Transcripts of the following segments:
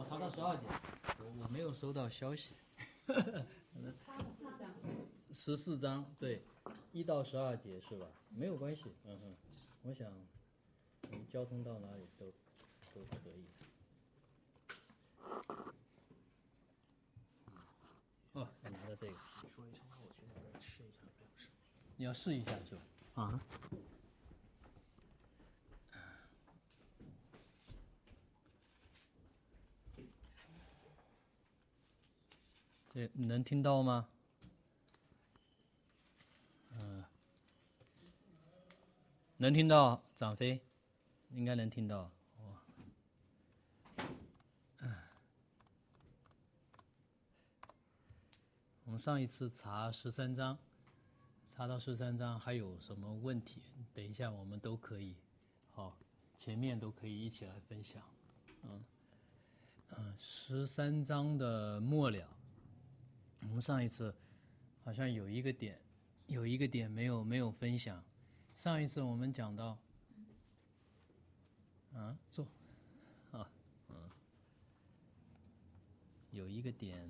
查到12节，我没有收到消息。14章对，1到12节是吧？没有关系，我想我们交通到哪里都可以。哦，要拿到这个。 你说一声话，我去那边试一下，不要试。 你要试一下是吧？啊。对，你能听到吗？能听到，长飞，应该能听到。我们上一次查13章，查到13章还有什么问题？等一下我们都可以，前面都可以一起来分享。13章的末了，我们上一次好像有一个点没有分享。上一次我们讲到，坐，有一个点。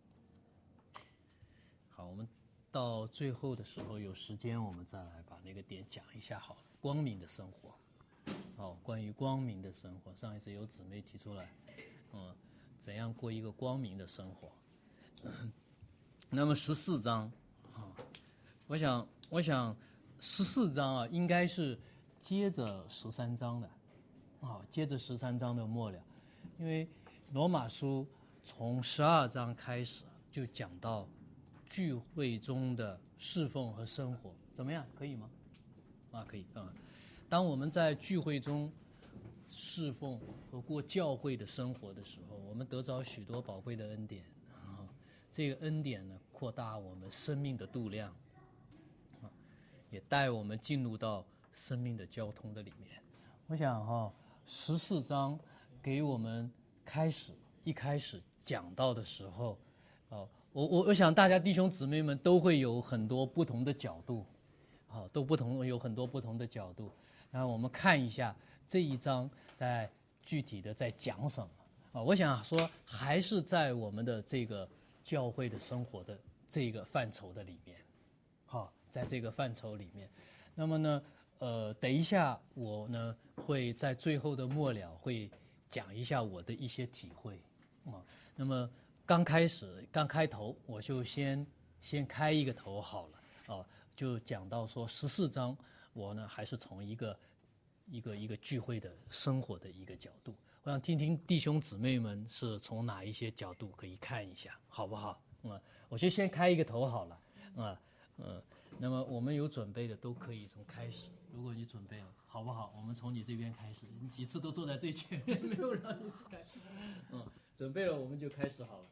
好，我们到最后的时候有时间，我们再来把那个点讲一下好了。光明的生活，关于光明的生活，上一次有姊妹提出来，怎样过一个光明的生活。那么14章，我想14章啊，应该是接着13章的，接着13章的末了，因为罗马书从12章开始就讲到聚会中的侍奉和生活，怎么样？可以吗？可以。当我们在聚会中侍奉和过教会的生活的时候，我们得着许多宝贵的恩典。这个恩典呢，扩大我们生命的度量，也带我们进入到生命的交通的里面。我想14章给我们一开始讲到的时候，我想大家弟兄姊妹们都会有很多不同的角度，有很多不同的角度。然后我们看一下这一章在具体的在讲什么。我想说还是在我们的这个教会的生活的这个范畴的里面，在这个范畴里面。那么呢，等一下我呢会在最后的末了会讲一下我的一些体会。那么刚开头我就先开一个头好了，就讲到说14章，我呢还是从一个聚会的生活的一个角度，我想听听弟兄姊妹们是从哪一些角度可以看一下，好不好？我就先开一个头好了，那么我们有准备的都可以从开始，如果你准备了，好不好？我们从你这边开始，你几次都坐在最前面，没有让你开，准备了我们就开始好了，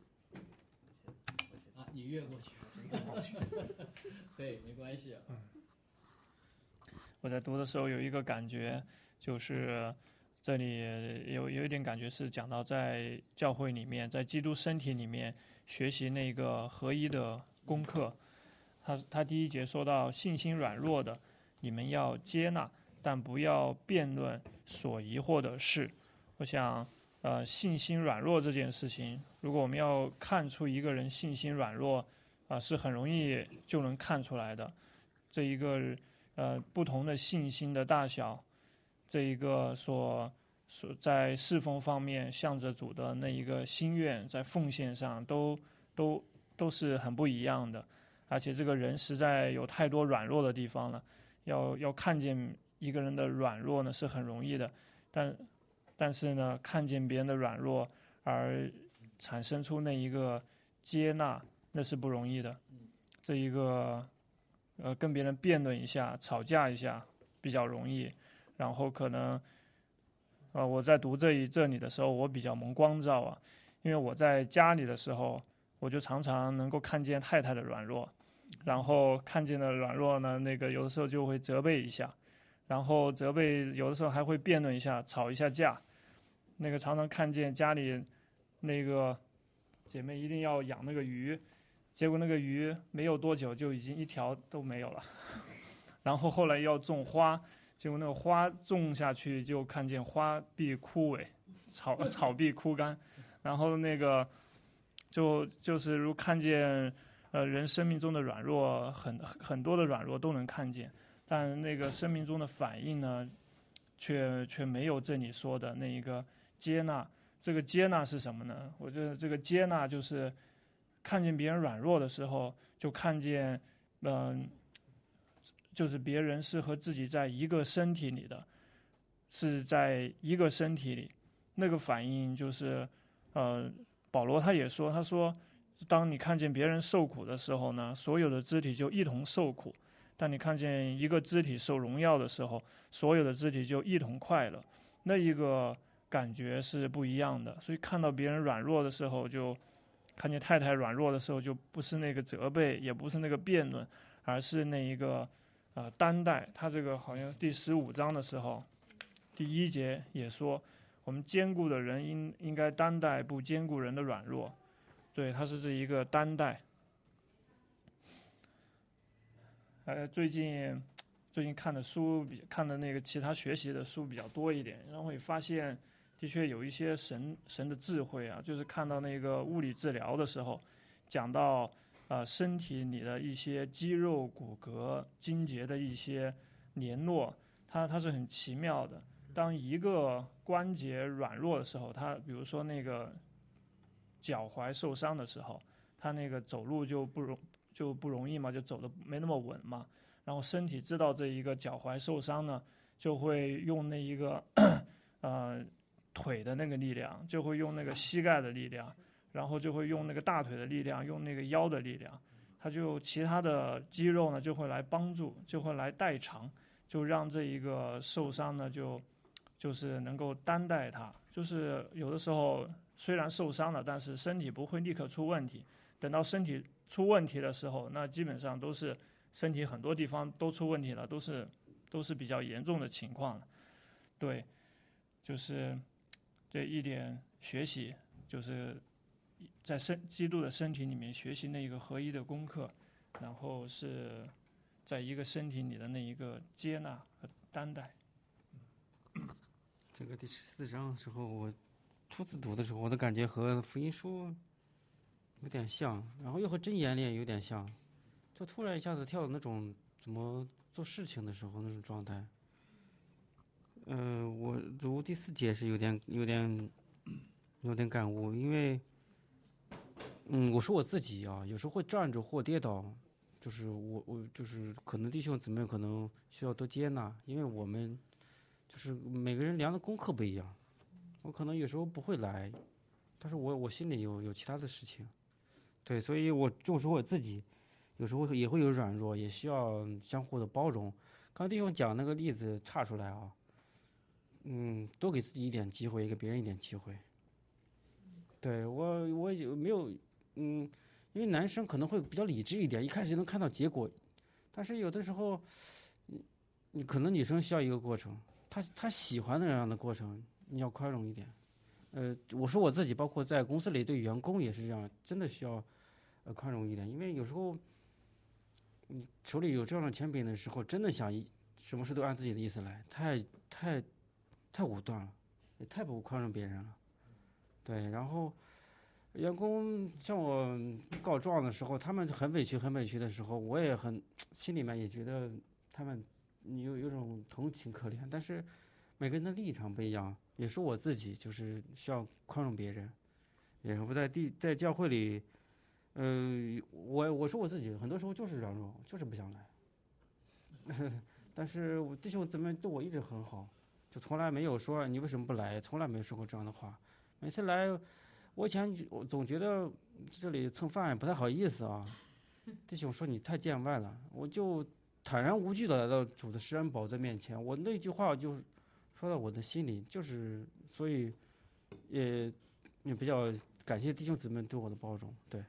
你越过去，对，没关系。 我在读的时候有一个感觉，就是这里有一点感觉是讲到在教会里面，在基督身体里面学习那个合一的功课。他第一节说到信心软弱的，你们要接纳，但不要辩论所疑惑的事。我想信心软弱这件事情，如果我们要看出一个人信心软弱是很容易就能看出来的。这一个不同的信心的大小，这一个所在侍奉方面向着主的那一个心愿，在奉献上都是很不一样的。而且这个人实在有太多软弱的地方了，要看见一个人的软弱呢是很容易的，但是呢，看见别人的软弱而产生出那一个接纳，那是不容易的。这一个跟别人辩论一下，吵架一下比较容易，然后可能我在读这里的时候，我比较蒙光照因为我在家里的时候，我就常常能够看见太太的软弱，然后看见的软弱呢，那个有的时候就会责备一下，然后责备有的时候还会辩论一下，吵一下架。那个常常看见家里那个姐妹一定要养那个鱼，结果那个鱼没有多久就已经一条都没有了。然后后来要种花，结果那个花种下去就看见花必枯萎， 草壁枯干，然后那个就是如看见人生命中的软弱，很多的软弱都能看见，但那个生命中的反应呢，却没有这里说的那一个接纳。这个接纳是什么呢？我觉得这个接纳就是看见别人软弱的时候，就看见就是别人是和自己在一个身体里的，是在一个身体里，那个反应就是保罗他也说，他说当你看见别人受苦的时候呢，所有的肢体就一同受苦；当你看见一个肢体受荣耀的时候，所有的肢体就一同快乐。那一个感觉是不一样的。所以看到别人软弱的时候，就看见太太软弱的时候，就不是那个责备，也不是那个辩论，而是那一个担待。他这个好像第15章的时候，第1节也说，我们坚固的人应该担待不坚固人的软弱。对，他是这一个担待。最近看的书看的那个其他学习的书比较多一点，然后也发现的确有一些神的智慧啊，就是看到那个物理治疗的时候，讲到身体里的一些肌肉、骨骼、筋节的一些联络，它是很奇妙的。当一个关节软弱的时候，它比如说那个脚踝受伤的时候，它那个走路就不容易嘛，就走得没那么稳嘛。然后身体知道这一个脚踝受伤呢，就会用那一个腿的那个力量，就会用那个膝盖的力量，然后就会用那个大腿的力量，用那个腰的力量，它就其他的肌肉呢就会来帮助，就会来代偿，就让这一个受伤呢就是能够担待它。就是有的时候虽然受伤了，但是身体不会立刻出问题，等到身体出问题的时候，那基本上都是身体很多地方都出问题了，都是比较严重的情况了。对，就是这一点学习，就是在基督的身体里面学习那一个合一的功课，然后是在一个身体里的那一个接纳和担待。 这个第14章的时候，我初次读的时候，我的感觉和福音书有点像，然后又和箴言里也有点像，就突然一下子跳到那种怎么做事情的时候那种状态。我读第4节是有点感悟，因为我说我自己啊，有时候会站着或跌倒，就是我就是可能弟兄姊妹可能需要多接纳，因为我们就是每个人量的功课不一样，我可能有时候不会来，但是我心里有其他的事情，对，所以我就说我自己有时候也会有软弱，也需要相互的包容。刚弟兄讲那个例子岔出来啊，多给自己一点机会，也给别人一点机会。对，我有没有因为男生可能会比较理智一点，一开始就能看到结果，但是有的时候你可能女生需要一个过程，她喜欢的那样的过程，你要宽容一点。我说我自己，包括在公司里对员工也是这样，真的需要宽容一点，因为有时候你手里有这样的权柄的时候，真的想什么事都按自己的意思来，太武断了，也太不宽容别人了。对，然后员工向我告状的时候，他们很委屈的时候，我也心里面也觉得他们有种同情可怜，但是每个人的立场不一样，也是我自己就是需要宽容别人，然后在教会里，我说我自己很多时候就是软弱，就是不想来，但是我弟兄姊妹对我一直很好，就从来没有说你为什么不来，从来没有说过这样的话。每次来，我总觉得这里蹭饭不太好意思啊，弟兄说你太见外了，我就坦然无惧的来到主的施恩宝座面前，我那句话就说到我的心里，就是所以也比较感谢弟兄姊妹对我的包容，对。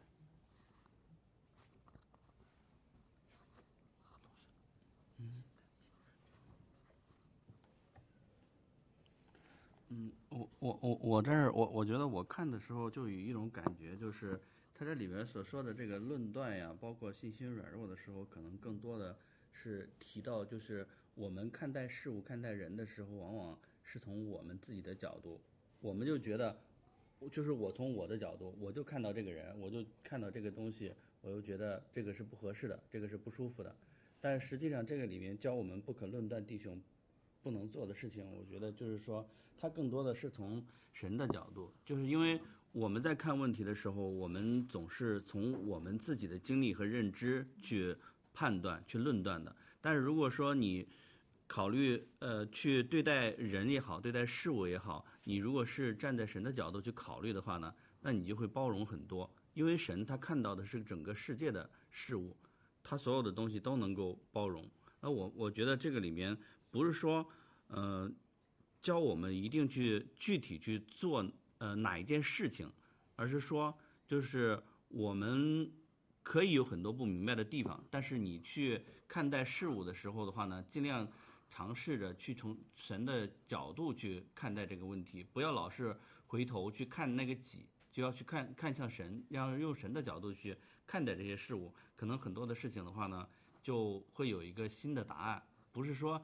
我这儿我觉得我看的时候就有一种感觉，就是他这里边所说的这个论断呀，包括信心软弱的时候，可能更多的是提到，就是我们看待事物、看待人的时候，往往是从我们自己的角度我们就觉得，就是我从我的角度，我就看到这个人，我就看到这个东西，我就觉得这个是不合适的，这个是不舒服的。但是实际上这个里面教我们不可论断弟兄不能做的事情，我觉得就是说，它更多的是从神的角度，就是因为我们在看问题的时候，我们总是从我们自己的经历和认知去判断、去论断的。但是如果说你考虑去对待人也好，对待事物也好，你如果是站在神的角度去考虑的话呢，那你就会包容很多，因为神他看到的是整个世界的事物，他所有的东西都能够包容。那我觉得这个里面不是说教我们一定去具体去做哪一件事情，而是说就是我们可以有很多不明白的地方，但是你去看待事物的时候的话呢，尽量尝试着去从神的角度去看待这个问题，不要老是回头去看那个己，就要去看向神，要用神的角度去看待这些事物，可能很多的事情的话呢，就会有一个新的答案。不是说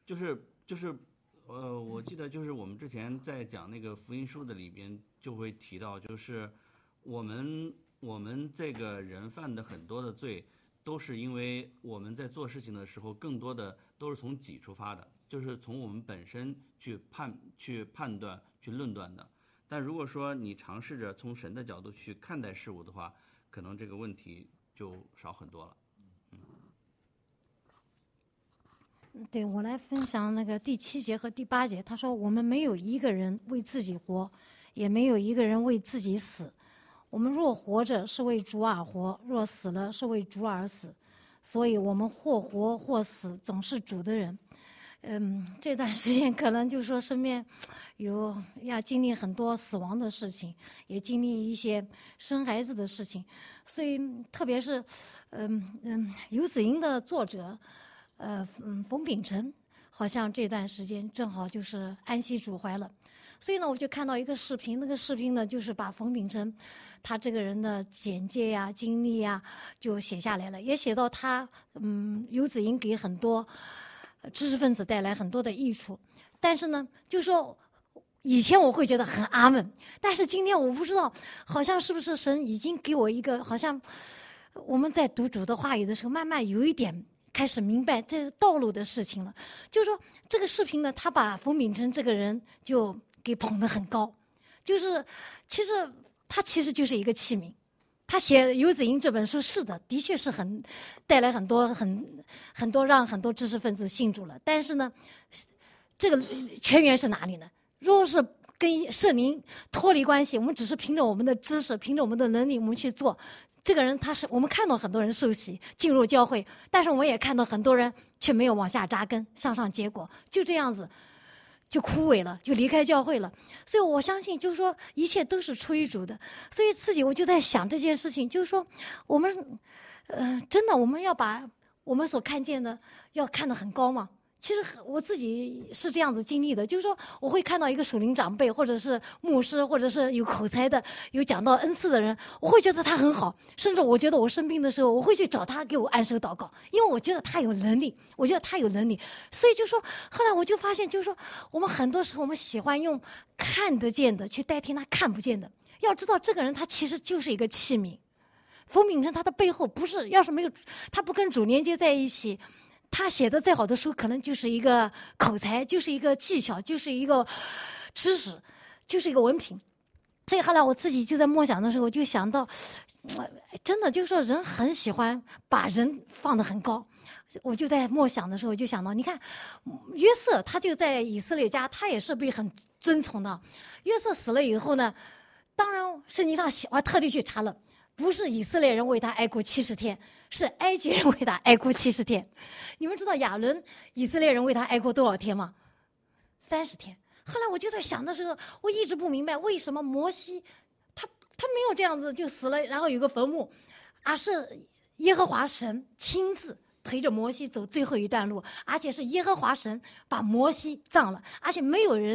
我记得就是我们之前在讲那个福音书的里边就会提到，就是我们这个人犯的很多的罪，都是因为我们在做事情的时候，更多的都是从己出发的，就是从我们本身去判断、去论断的。但如果说你尝试着从神的角度去看待事物的话，可能这个问题就少很多了。 对，我来分享那个第7节和第8节。他说：“我们没有一个人为自己活，也没有一个人为自己死。我们若活着，是为主而活；若死了，是为主而死。所以，我们或活或死，总是主的人。”这段时间可能就是说身边要经历很多死亡的事情，也经历一些生孩子的事情，所以特别是游子吟的作者冯秉辰，好像这段时间正好就是安息主怀了。所以呢，我就看到一个视频，那个视频呢就是把冯秉辰他这个人的简介呀、经历呀就写下来了，也写到他游子吟给很多知识分子带来很多的益处。但是呢，就说以前我会觉得很阿闷，但是今天我不知道，好像是不是神已经给我一个，好像我们在读主的话语的时候，慢慢有一点开始明白这道路的事情了。就是说这个视频呢，他把冯秉辰这个人就给捧得很高，就是他其实就是一个器皿。他写《游子吟》这本书，是的，的确是带来很多让很多知识分子信主了。但是呢，这个泉源是哪里呢？如果是跟圣灵脱离关系，我们只是凭着我们的知识，凭着我们的能力，我们去做。这个人我们看到很多人受洗进入教会，但是我们也看到很多人却没有往下扎根，向上结果，就这样子就枯萎了，就离开教会了。所以我相信就是说一切都是出于主的。所以自己我就在想这件事情，就是说我们真的我们要把我们所看见的要看得很高吗？其实我自己是这样子经历的，就是说我会看到一个属灵长辈，或者是牧师，或者是有口才的、有讲道恩赐的人，我会觉得他很好，甚至我觉得我生病的时候，我会去找他给我按手祷告，因为我觉得他有能力，所以就说后来我就发现，就是说我们很多时候我们喜欢用看得见的去代替他看不见的。要知道这个人他其实就是一个器皿。冯秉辰他的背后不是，要是没有他不跟主连接在一起，他写的再好的书，可能就是一个口才，就是一个技巧，就是一个知识，就是一个文凭。所以后来我自己就在默想的时候，我就想到，真的就是说人很喜欢把人放得很高。我就在默想的时候，我就想到，你看约瑟，他就在以色列家，他也是被很尊崇的。约瑟死了以后呢，当然圣经上我特地去查了，不是以色列人为他哀哭70天，是埃及人为他哀哭70天。你们知道亚伦以色列人为他哀哭多少天吗？30天。后来我就在想的时候，我一直不明白为什么摩西他没有这样子就死了，然后有个坟墓，而是耶和华神亲自陪着摩西走最后一段路，而且是耶和华神把摩西葬了，而且没有人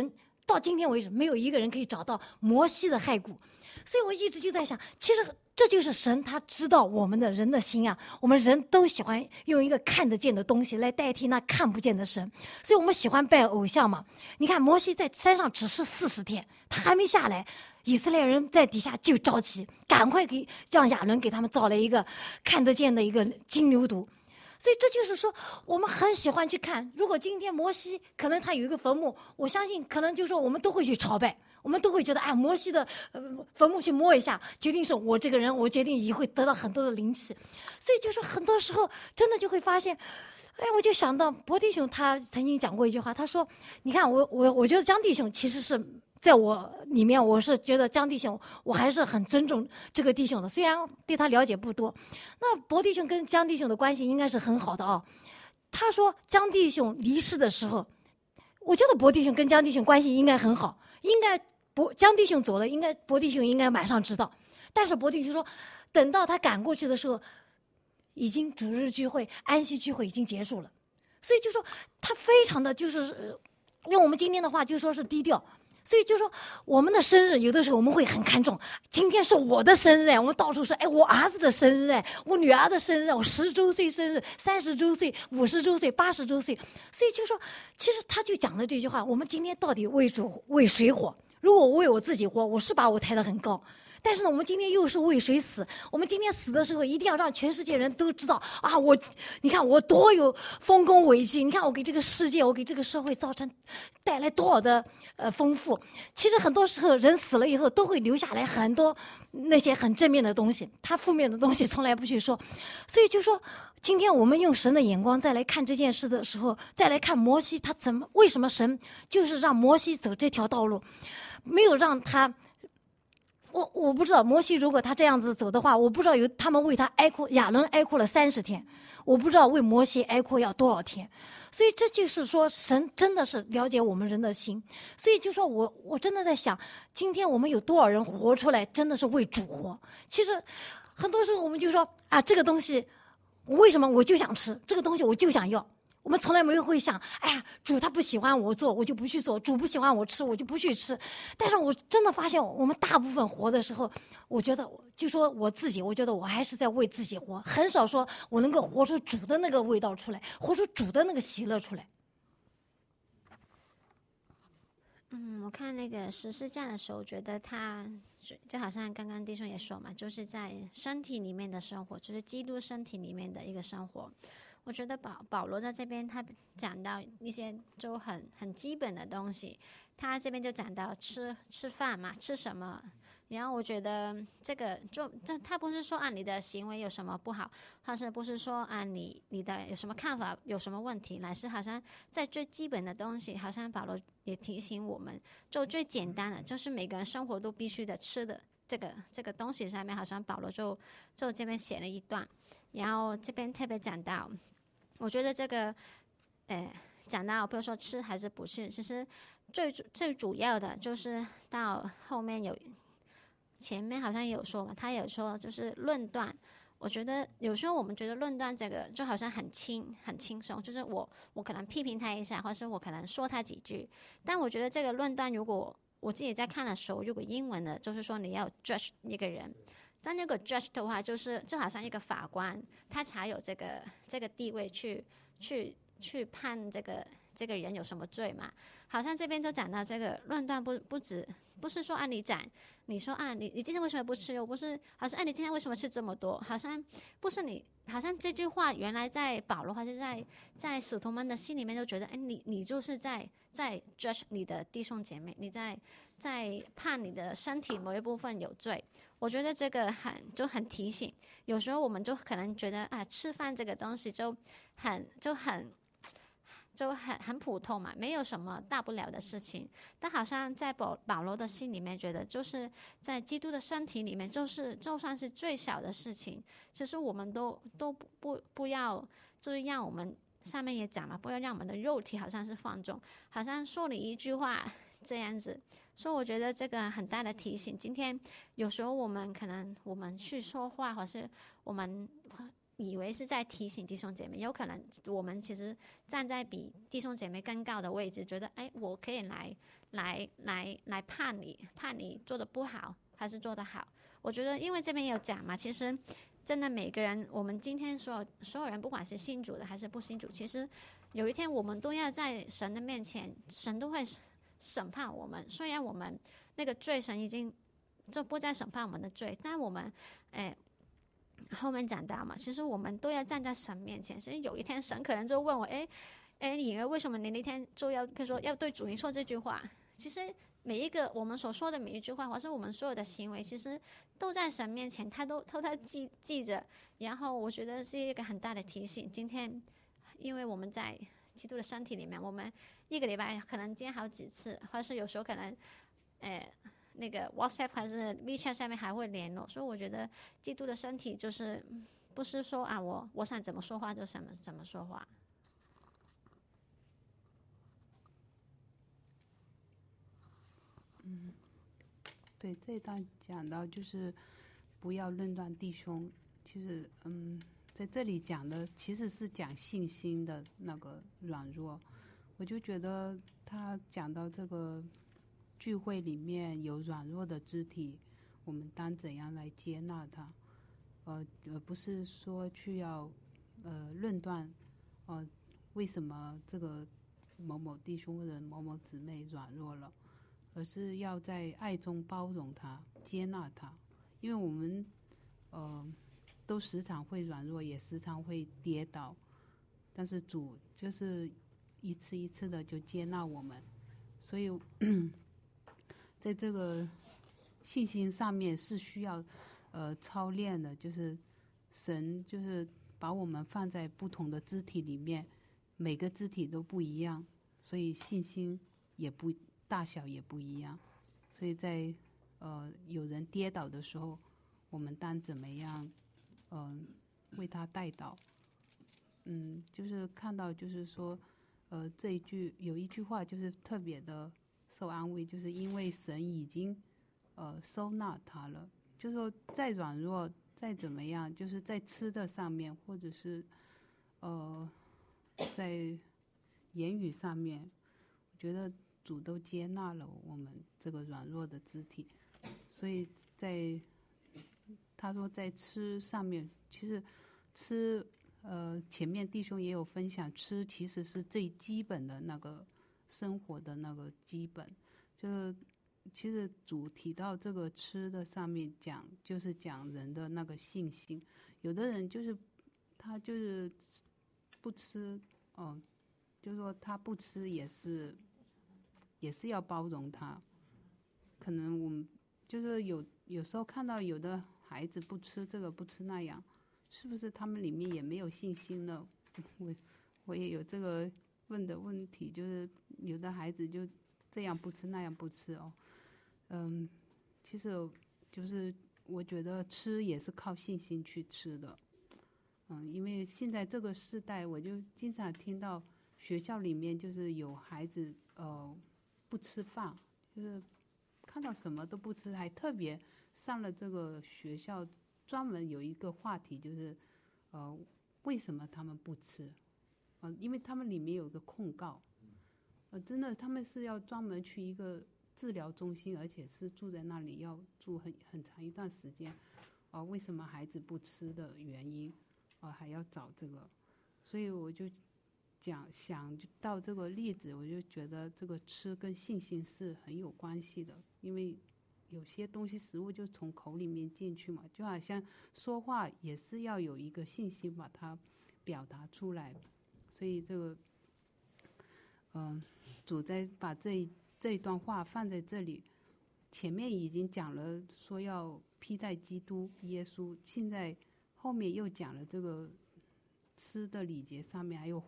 到今天为止，没有一个人可以找到摩西的骸骨。所以我一直就在想，其实这就是神，他知道我们的人的心啊。我们人都喜欢用一个看得见的东西来代替那看不见的神，所以我们喜欢拜偶像嘛。你看摩西在山上只是40天，他还没下来，以色列人在底下就着急，赶快让亚伦给他们造了一个看得见的一个金牛犊。所以这就是说，我们很喜欢去看。如果今天摩西可能他有一个坟墓，我相信可能就是说我们都会去朝拜，我们都会觉得，哎，摩西的坟墓去摸一下，决定是我这个人，我决定也会得到很多的灵气。所以就是很多时候真的就会发现，哎，我就想到博弟兄他曾经讲过一句话，他说，你看我觉得江弟兄其实是。在我里面，我是觉得江弟兄，我还是很尊重这个弟兄的，虽然对他了解不多。那博弟兄跟江弟兄的关系应该是很好的啊。他说江弟兄离世的时候，我觉得博弟兄跟江弟兄关系应该很好，应该江弟兄走了，应该博弟兄应该马上知道。但是博弟兄说，等到他赶过去的时候，已经主日聚会、安息聚会已经结束了，所以就说他非常的就是用我们今天的话就说是低调。所以就说我们的生日有的时候我们会很看重，今天是我的生日，我们到处说，哎，我儿子的生日，我女儿的生日，我10周岁生日，30周岁，50周岁，80周岁。所以就说其实他就讲了这句话，我们今天到底为主为谁活？如果我为我自己活，我是把我抬得很高，但是呢，我们今天又是为谁死？我们今天死的时候，一定要让全世界人都知道啊！你看我多有丰功伟绩，你看我给这个世界，我给这个社会带来多少的丰富。其实很多时候人死了以后，都会留下来很多那些很正面的东西，他负面的东西从来不去说。所以就说，今天我们用神的眼光再来看这件事的时候，再来看摩西他为什么神就是让摩西走这条道路，没有让他。我不知道摩西如果他这样子走的话，我不知道他们为他哀哭，亚伦哀哭了30天，我不知道为摩西哀哭要多少天。所以这就是说神真的是了解我们人的心。所以就说我真的在想，今天我们有多少人活出来真的是为主活。其实很多时候我们就说啊，这个东西为什么我就想吃，这个东西我就想要，我们从来没有会想，哎呀，主他不喜欢我做，我就不去做；主不喜欢我吃，我就不去吃。但是我真的发现，我们大部分活的时候，我觉得，就说我自己，我觉得我还是在为自己活，很少说我能够活出主的那个味道出来，活出主的那个喜乐出来。 我看那个十字架的时候，觉得他就好像刚刚弟兄也说嘛，就是在身体里面的生活，就是基督身体里面的一个生活。我觉得保罗在这边他讲到一些就很基本的东西，他这边就讲到吃饭嘛，吃什么。然后我觉得这个他不是说你的行为有什么不好，或是不是说你的有什么看法有什么问题，乃是好像在最基本的东西，好像保罗也提醒我们，就最简单的就是每个人生活都必须的吃的这个东西上面，好像保罗就这边写了一段，然后这边特别讲到，我觉得这个讲到比如说吃还是不吃，其实最主要的就是到后面前面好像也有说嘛，他有说就是论断。我觉得有时候我们觉得论断这个就好像很轻松，就是我可能批评他一下，或是我可能说他几句。但我觉得这个论断，如果我自己在看的时候，如果英文的就是说你要 judge 一个人，但那个 judge 的话，就好像一个法官，他才有这个地位去判这个人有什么罪嘛。好像这边就讲到这个论断不是说你说你今天为什么不吃肉，不是好像你今天为什么吃这么多，好像不是你，好像这句话原来在保罗还是在使徒们的心里面就觉得你就是在 judge 你的弟兄姐妹，你在判你的身体某一部分有罪。我觉得这个很提醒，有时候我们就可能觉得吃饭这个东西就很普通嘛，没有什么大不了的事情。但好像在保罗的心里面觉得，就是在基督的身体里面，就算是最小的事情，其实我们都不要，就是让我们上面也讲嘛，不要让我们的肉体好像是放纵，好像说你一句话这样子。所以我觉得这个很大的提醒。今天有时候我们可能去说话，或是我们以为是在提醒弟兄姐妹，有可能我们其实站在比弟兄姐妹更高的位置，觉得哎，我可以来判你做的不好还是做得好。我觉得因为这边也有讲嘛，其实真的每个人，我们今天所有人，不管是信主的还是不信主，其实有一天我们都要在神的面前，神都会审判我们。虽然我们那个罪，神已经就不再审判我们的罪，但我们后面讲到嘛，其实我们都要站在神面前。所以有一天神可能就问我，颖儿，为什么你那天就要，比如说要对主你说这句话？其实每一个我们所说的每一句话，或是我们所有的行为，其实都在神面前，他都记着。然后我觉得是一个很大的提醒。今天因为我们在基督的身体里面，我们一个礼拜可能见好几次，或是有时候可能那个 WhatsApp 还是 WeChat 下面还会联络。所以我觉得基督的身体就是不是说啊我想怎么说话就怎么说话。 对，这一段讲到就是不要论断弟兄。其实在这里讲的其实是讲信心的那个软弱。我就觉得他讲到这个聚会里面有软弱的肢体，我们当怎样来接纳他，而不是说去要论断为什么这个某某弟兄或者某某姊妹软弱了，而是要在爱中包容他，接纳他。因为我们都时常会软弱，也时常会跌倒，但是主就是一次一次的就接纳我们。所以在这个信心上面是需要操练的，就是神就是把我们放在不同的肢体里面，每个肢体都不一样，所以信心也不大小也不一样。所以在有人跌倒的时候，我们当怎么样为他代祷。就是看到就是说这一句有一句话就是特别的受安慰，就是因为神已经收纳他了。就是说再软弱再怎么样，就是在吃的上面，或者是在言语上面，我觉得主都接纳了我们这个软弱的肢体。所以在他说在吃上面，其实吃前面弟兄也有分享，吃其实是最基本的那个生活的那个基本。就是其实主提到这个吃的上面讲，就是讲人的那个信心。有的人就是他就是不吃就是说他不吃也是要包容他。可能我们就是有时候看到有的孩子不吃这个不吃那样，是不是他们里面也没有信心呢？我也有这个问的问题，就是有的孩子就这样不吃那样不吃其实就是我觉得吃也是靠信心去吃的。因为现在这个时代，我就经常听到学校里面就是有孩子不吃饭，就是看到什么都不吃，还特别上了这个学校专门有一个话题，就是为什么他们不吃？因为他们里面有一个控告，真的他们是要专门去一个治疗中心，而且是住在那里要住很长一段时间。为什么孩子不吃的原因，还要找这个。所以我就想到这个例子，我就觉得这个吃跟信心是很有关系的。因为有些东西食物就从口里面进去嘛，就好像说话也是要有一个信心把它表达出来。所以这个主在把这一段话放在这里，前面已经讲了说要披戴基督耶稣，现在后面又讲了这个吃的礼节上面，还有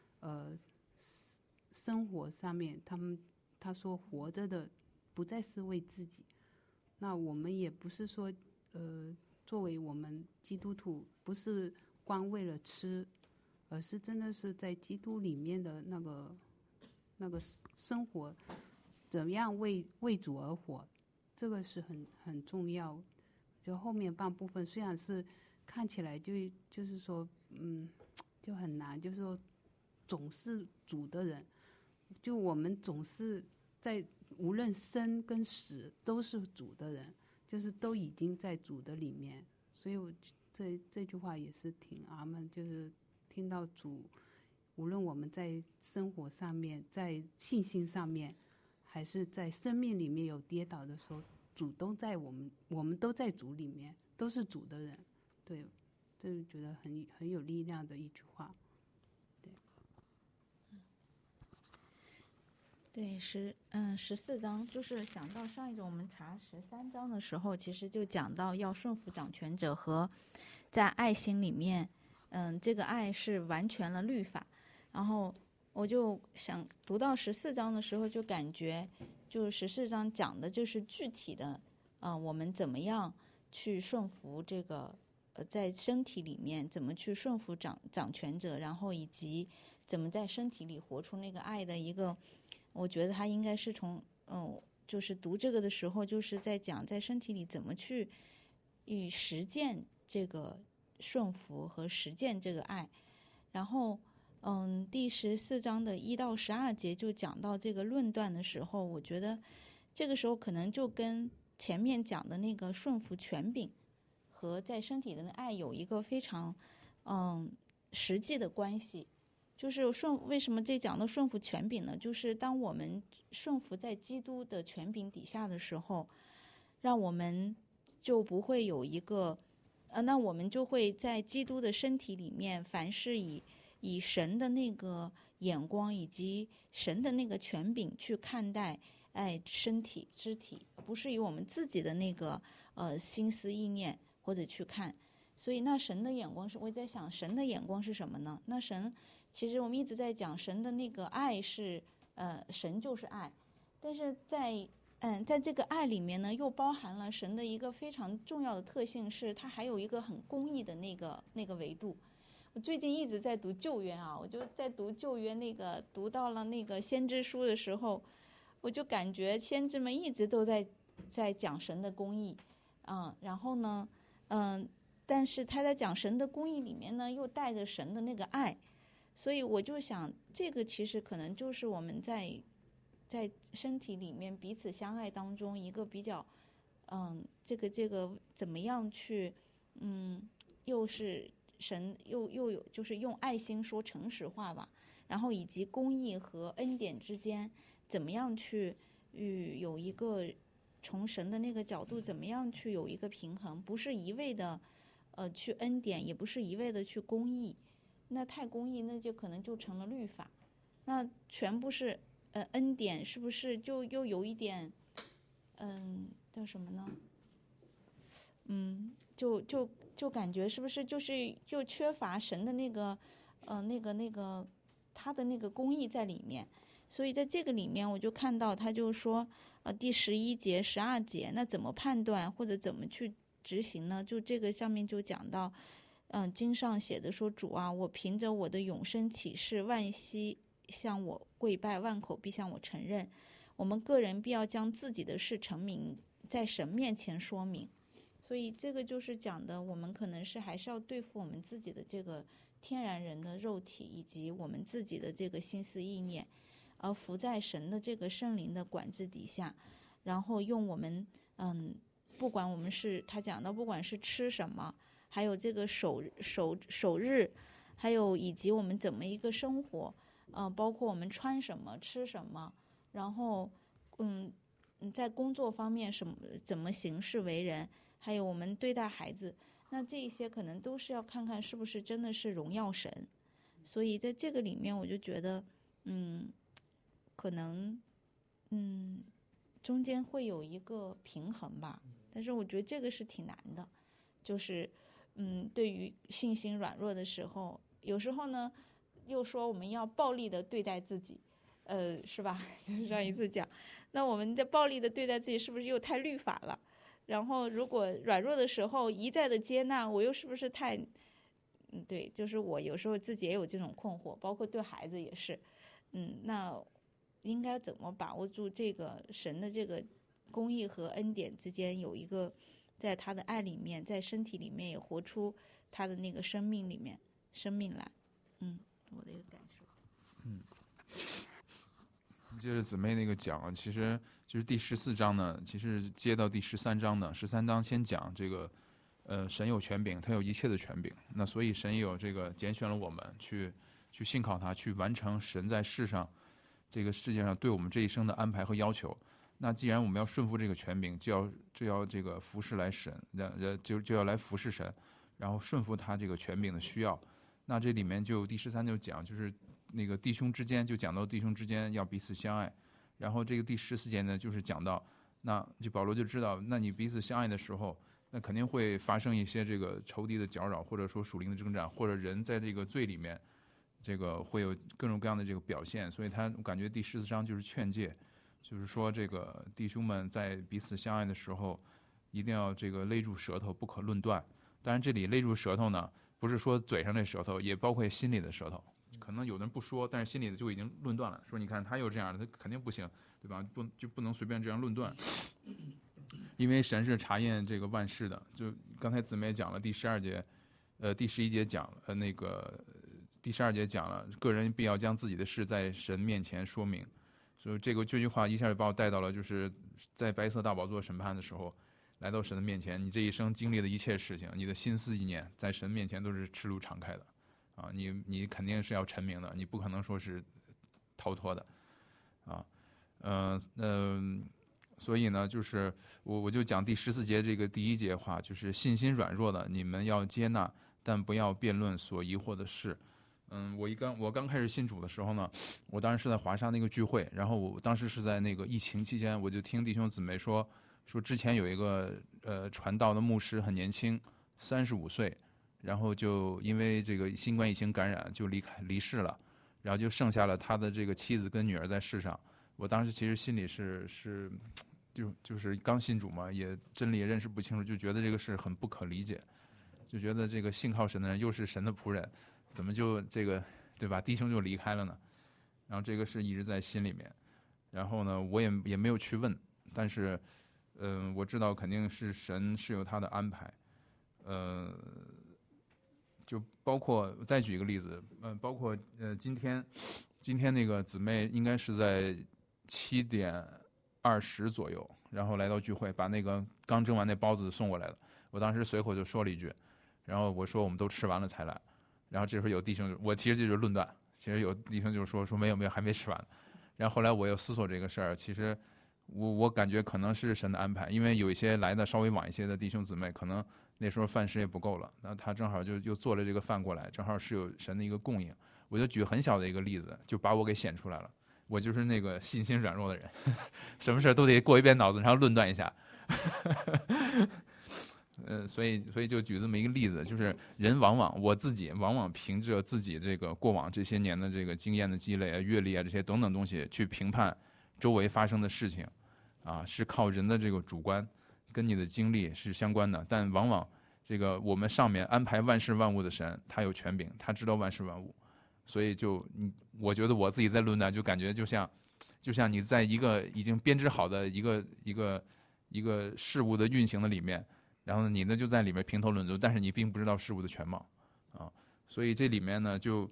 生活上面，他说活着的不再是为自己。那我们也不是说作为我们基督徒不是光为了吃，而是真的是在基督里面的那个生活，怎么样为主而活，这个是很重要。就后面半部分虽然是看起来就是说，就很难，就是说总是主的人，就我们总是在无论生跟死都是主的人，就是都已经在主的里面，所以我这句话也是挺阿们，就是听到主，无论我们在生活上面，在信心上面，还是在生命里面有跌倒的时候，主都在我们都在主里面，都是主的人，对，这就觉得很有力量的一句话。 对，14章就是想到上一种我们查13章的时候，其实就讲到要顺服掌权者和在爱心里面，这个爱是完全了律法。然后我就想读到14章的时候，就感觉就14章讲的就是具体的，我们怎么样去顺服这个在身体里面怎么去顺服掌权者，然后以及怎么在身体里活出那个爱的一个。我觉得他应该是从就是读这个的时候，就是在讲在身体里怎么去实践这个顺服和实践这个爱。然后第14章的1到12节就讲到这个论断的时候，我觉得这个时候可能就跟前面讲的那个顺服权柄和在身体的爱有一个非常实际的关系。就是为什么这讲的顺服权柄呢？就是当我们顺服在基督的权柄底下的时候，让我们就不会有一个那我们就会在基督的身体里面，凡是以神的那个眼光以及神的那个权柄去看待身体肢体，不是以我们自己的那个心思意念或者去看。所以那神的眼光是，我在想神的眼光是什么呢？那神其实我们一直在讲神的那个爱是神就是爱，但是在这个爱里面呢，又包含了神的一个非常重要的特性，是它还有一个很公义的那个维度。我最近一直在读旧约啊，我就在读旧约读到了那个先知书的时候，我就感觉先知们一直都在讲神的公义，然后呢但是他在讲神的公义里面呢，又带着神的那个爱。所以我就想，这个其实可能就是我们在身体里面彼此相爱当中一个比较，这个怎么样去，又是神又有就是用爱心说诚实话吧，然后以及公义和恩典之间怎么样去有一个从神的那个角度怎么样去有一个平衡，不是一味的去恩典，也不是一味的去公义。那太公义，那就可能就成了律法。那全部是恩典，是不是就又有一点叫什么呢？就感觉是不是就缺乏神的那个他的那个公义在里面。所以在这个里面我就看到他就说第11节12节，那怎么判断或者怎么去执行呢？就这个上面就讲到经上写的说，主啊，我凭着我的永生启示，万膝向我跪拜，万口必向我承认。我们个人必要将自己的事陈明，在神面前说明。所以这个就是讲的，我们可能是还是要对付我们自己的这个天然人的肉体，以及我们自己的这个心思意念，而服在神的这个圣灵的管制底下，然后用我们不管我们是他讲的，不管是吃什么，还有这个守日，还有以及我们怎么一个生活，包括我们穿什么吃什么，然后在工作方面怎么行事为人，还有我们对待孩子，那这一些可能都是要看看是不是真的是荣耀神。所以在这个里面我就觉得可能中间会有一个平衡吧，但是我觉得这个是挺难的，就是对于信心软弱的时候，有时候呢又说我们要暴力的对待自己，是吧？就是上一次讲，那我们在暴力的对待自己是不是又太律法了？然后如果软弱的时候一再的接纳，我又是不是太对，就是我有时候自己也有这种困惑，包括对孩子也是那应该怎么把握住这个神的这个公义和恩典之间有一个在他的爱里面，在身体里面也活出他的那个生命来。我的一个感受。 接着姊妹那个讲，其实就是第14章呢，其实接到第13章呢，13章先讲这个，神有权柄，他有一切的权柄。那所以神也有这个拣选了我们去信靠他，去完成神在这个世界上对我们这一生的安排和要求。那既然我们要顺服这个权柄，就要这个服侍来神，就要来服侍神，然后顺服他这个权柄的需要。那这里面就第13就讲，就是那个弟兄之间，就讲到弟兄之间要彼此相爱。然后这个第14节呢，就是讲到，那就保罗就知道，那你彼此相爱的时候，那肯定会发生一些这个仇敌的搅扰，或者说属灵的征战，或者人在这个罪里面，这个会有各种各样的这个表现。所以他感觉第14章就是劝诫，就是说这个弟兄们在彼此相爱的时候，一定要这个勒住舌头，不可论断。当然这里勒住舌头呢，不是说嘴上这舌头，也包括心里的舌头。可能有的人不说，但是心里的就已经论断了，说你看他又这样的，他肯定不行，对吧？就不能随便这样论断，因为神是查验这个万事的。就刚才姊妹讲了第12节，第11节讲了那个第12节讲了，个人必要将自己的事在神面前说明。所以这句话一下就把我带到了，就是在白色大宝座审判的时候，来到神的面前，你这一生经历的一切事情，你的心思意念，在神面前都是赤露敞开的。你肯定是要陈明的，你不可能说是逃脱的，所以呢，就是我就讲第14节这个第1节话，就是信心软弱的，你们要接纳，但不要辩论所疑惑的事。我刚开始信主的时候呢，我当时是在华沙那个聚会，然后我当时是在那个疫情期间，我就听弟兄姊妹说之前有一个传道的牧师很年轻，35岁。然后就因为这个新冠疫情感染就离世了，然后就剩下了他的这个妻子跟女儿在世上。我当时其实心里就是刚信主嘛，也真理也认识不清楚，就觉得这个事很不可理解，就觉得这个信靠神的人又是神的仆人，怎么就这个对吧？弟兄就离开了呢？然后这个事一直在心里面，然后呢，我也没有去问，但是我知道肯定是神是有他的安排，就包括再举一个例子，包括今天那个姊妹应该是在7点20左右，然后来到聚会，把那个刚蒸完那包子送过来了。我当时随口就说了一句，然后我说我们都吃完了才来，然后这时候有弟兄，我其实这就是论断，其实有弟兄就说没有还没吃完，然后后来我又思索这个事儿，其实我感觉可能是神的安排，因为有一些来的稍微晚一些的弟兄姊妹，可能那时候饭食也不够了，那他正好就又做了这个饭过来，正好是有神的一个供应。我就举很小的一个例子，就把我给显出来了。我就是那个信心软弱的人，什么事都得过一遍脑子，然后论断一下。所以就举这么一个例子，就是人我自己往往凭着自己这个过往这些年的这个经验的积累啊、阅历啊这些等等东西去评判周围发生的事情，是靠人的这个主观跟你的经历是相关的，但往往这个我们上面安排万事万物的神，他有权柄，他知道万事万物，所以我觉得我自己在论断，就感觉就像你在一个已经编织好的一个事物的运行的里面，然后你呢就在里面评头论足，但是你并不知道事物的全貌所以这里面呢就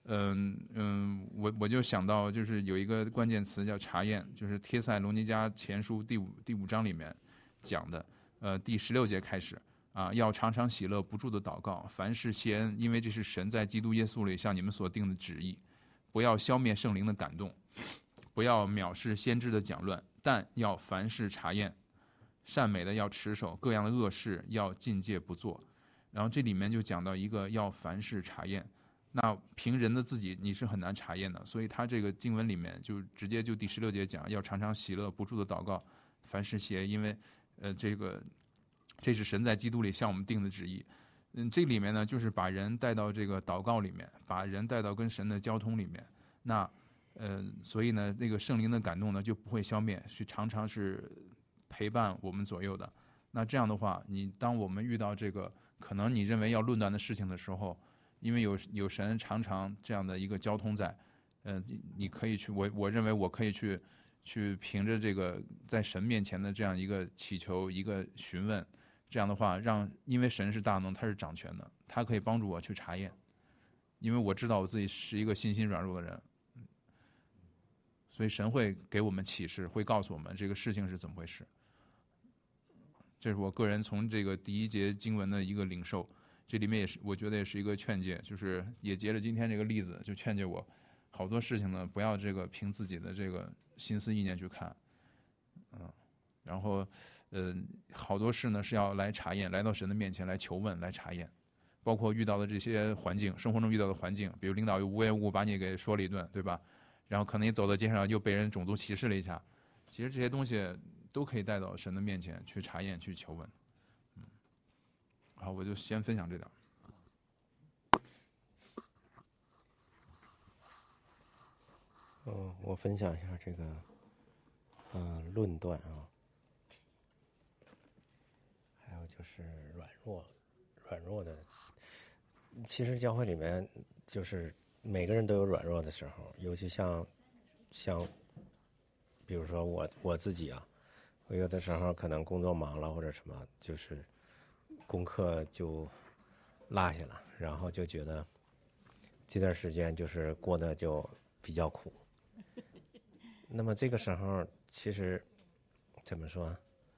我就想到就是有一个关键词叫查验，就是帖撒罗尼迦前书第五章里面讲的第16节开始要常常喜乐，不住的祷告，凡事谢恩，因为这是神在基督耶稣里向你们所定的旨意。不要消灭圣灵的感动，不要藐视先知的讲论，但要凡事查验，善美的要持守，各样的恶事要禁戒不做。然后这里面就讲到一个要凡事查验，那凭人的自己你是很难查验的，所以他这个经文里面就直接就第16节讲要常常喜乐，不住的祷告，凡事谢，因为这是神在基督里向我们定的旨意。这里面呢，就是把人带到这个祷告里面，把人带到跟神的交通里面。那所以呢，那个圣灵的感动呢就不会消灭，是常常是陪伴我们左右的。那这样的话，当我们遇到这个可能你认为要论断的事情的时候，因为有神常常这样的一个交通在，你可以去，我认为我可以去凭着这个在神面前的这样一个祈求、一个询问， 这样的话，因为神是大能，他是掌权的，他可以帮助我去查验，因为我知道我自己是一个信心软弱的人，所以神会给我们启示，会告诉我们这个事情是怎么回事。这是我个人从这个第一节经文的一个领受，这里面也是我觉得也是一个劝诫，就是也接着今天这个例子，就劝诫我，好多事情呢不要这个凭自己的这个心思意念去看，然后好多事呢是要来查验，来到神的面前来求问，来查验，包括遇到的这些环境，生活中遇到的环境，比如领导又无缘无故把你给说了一顿，对吧？然后可能你走到街上又被人种族歧视了一下，其实这些东西都可以带到神的面前去查验，去求问。好，我就先分享这点。 我分享一下这个论断啊，还有就是软弱的。其实教会里面就是每个人都有软弱的时候，尤其像比如说我自己啊，我有的时候可能工作忙了或者什么，就是功课就落下了，然后就觉得这段时间就是过得就比较苦。那么这个时候其实怎么说，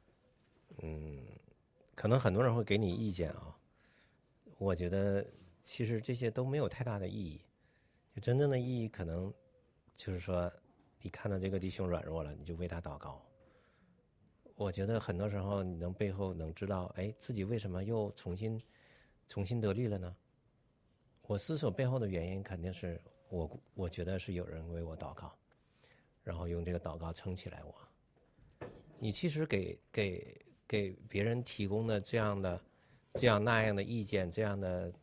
可能很多人会给你意见啊，我觉得其实这些都没有太大的意义，就真正的意义可能就是说你看到这个弟兄软弱了，你就为他祷告。我觉得很多时候你背后能知道，哎，自己为什么又重新得力了呢？我思索背后的原因肯定是我觉得是有人为我祷告，然后用这个祷告撑起来我。你其实给别人提供的这样那样的意见，这样的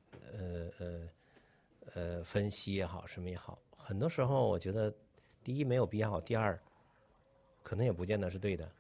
分析也好，什么也好，很多时候我觉得第一没有必要，第二可能也不见得是对的。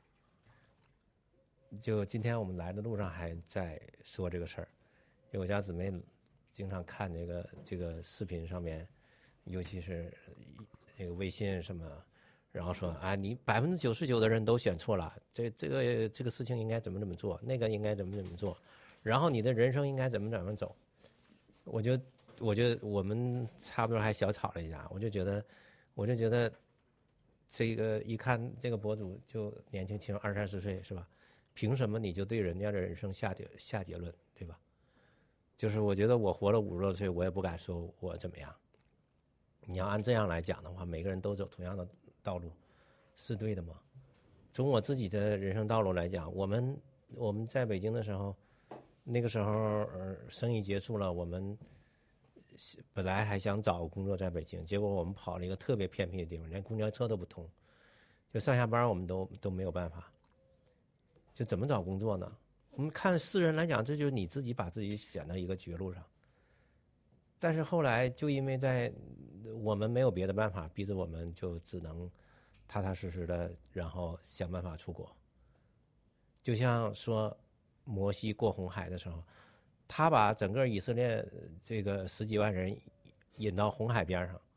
就今天我们来的路上还在说这个事儿，因为我家姊妹经常看这个视频上面，尤其是这个微信什么，然后说啊，你99%的人都选错了，这个事情应该怎么做，那个应该怎么做，然后你的人生应该怎么走。我觉得我们差不多还小吵了一架，我就觉得这个一看这个博主就年轻20-30岁是吧？凭什么你就对人家的人生下结论，对吧？就是我觉得我活了50多岁，我也不敢说我怎么样。你要按这样来讲的话，每个人都走同样的道路，是对的吗？从我自己的人生道路来讲，我们在北京的时候，那个时候生意结束了，我们本来还想找个工作在北京，结果我们跑了一个特别偏僻的地方，连公交车都不通，就上下班我们都没有办法。就怎么找工作呢？我们看世人来讲，这就是你自己把自己选到一个绝路上。但是后来就因为我们没有别的办法，逼着我们就只能踏踏实实的，然后想办法出国。就像说摩西过红海的时候，他把整个以色列这个10几万人引到红海边上，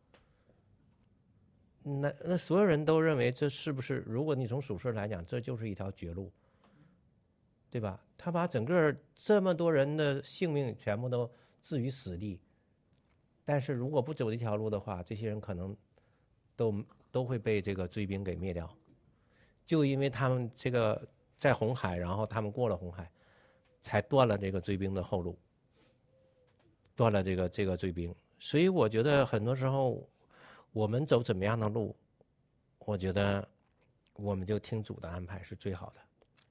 那所有人都认为这是不是？如果你从属世来讲，这就是一条绝路。对吧？他把整个这么多人的性命全部都置于死地，但是如果不走这条路的话，这些人可能都会被这个追兵给灭掉。就因为他们这个在红海，然后他们过了红海，才断了这个追兵的后路，断了这个追兵。所以我觉得很多时候我们走怎么样的路，我觉得我们就听主的安排是最好的。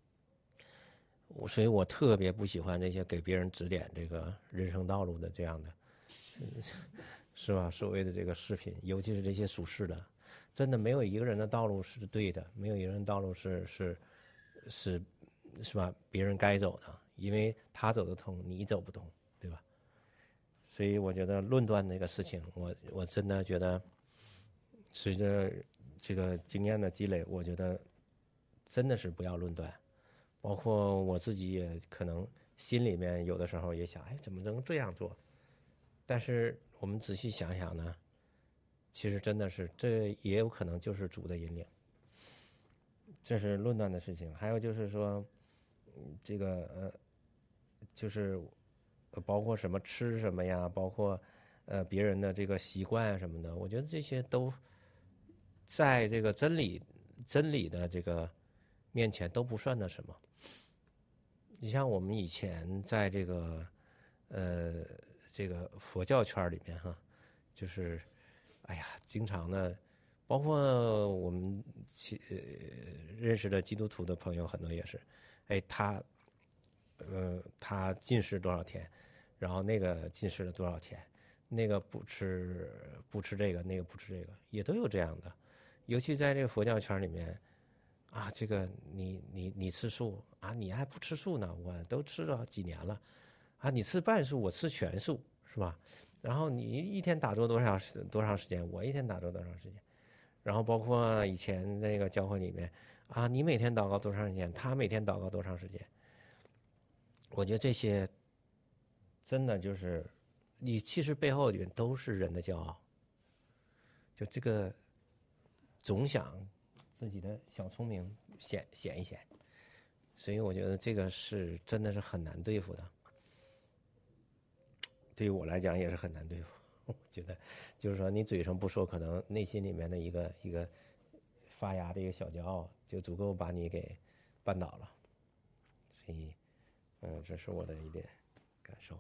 所以我特别不喜欢这些给别人指点这个人生道路的这样的，是吧？所谓的这个视频，尤其是这些属世的，真的没有一个人的道路是对的，没有一个人道路是吧？别人该走的，因为他走得通，你走不通，对吧？所以我觉得论断这个事情，我真的觉得，随着这个经验的积累，我觉得真的是不要论断。包括我自己也可能心里面有的时候也想，哎，怎么能这样做？但是我们仔细想想呢，其实真的是这也有可能就是主的引领。这是论断的事情。还有就是说，这个就是包括什么吃什么呀，包括别人的这个习惯什么的，我觉得这些都在这个真理的这个面前都不算的什么。你像我们以前在这个佛教圈里面哈，就是哎呀，经常的，包括我们认识的基督徒的朋友很多也是，哎，他禁食多少天，然后那个禁食了多少天，那个不吃这个，那个不吃这个，也都有这样的。尤其在这个佛教圈里面啊，这个你吃素啊，你还不吃素呢，我都吃了几年了啊，你吃半素，我吃全素，是吧？然后你一天打坐多长时间，我一天打坐多长时间，然后包括以前那个教会里面啊，你每天祷告多长时间，他每天祷告多长时间，我觉得这些真的就是你其实背后里面都是人的骄傲，就这个总想自己的小聪明显一显，所以我觉得这个是真的是很难对付的，对于我来讲也是很难对付。我觉得就是说你嘴上不说，可能内心里面的一个发芽的一个小骄傲就足够把你给绊倒了，所以这是我的一点感受。